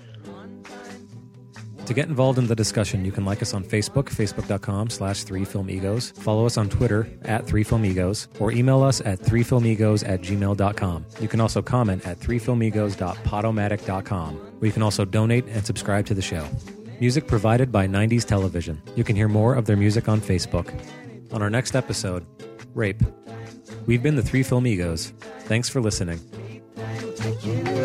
To get involved in the discussion, you can like us on Facebook, facebook.com slash 3filmegos, follow us on Twitter at 3filmegos, or email us at 3filmegos at gmail dot com. You can also comment at 3filmegos dot podomatic dot com, where you can also donate and subscribe to the show. Music provided by nineties Television. You can hear more of their music on Facebook. On our next episode, Rape. We've been the Three Filmegos. Thanks for listening. Take you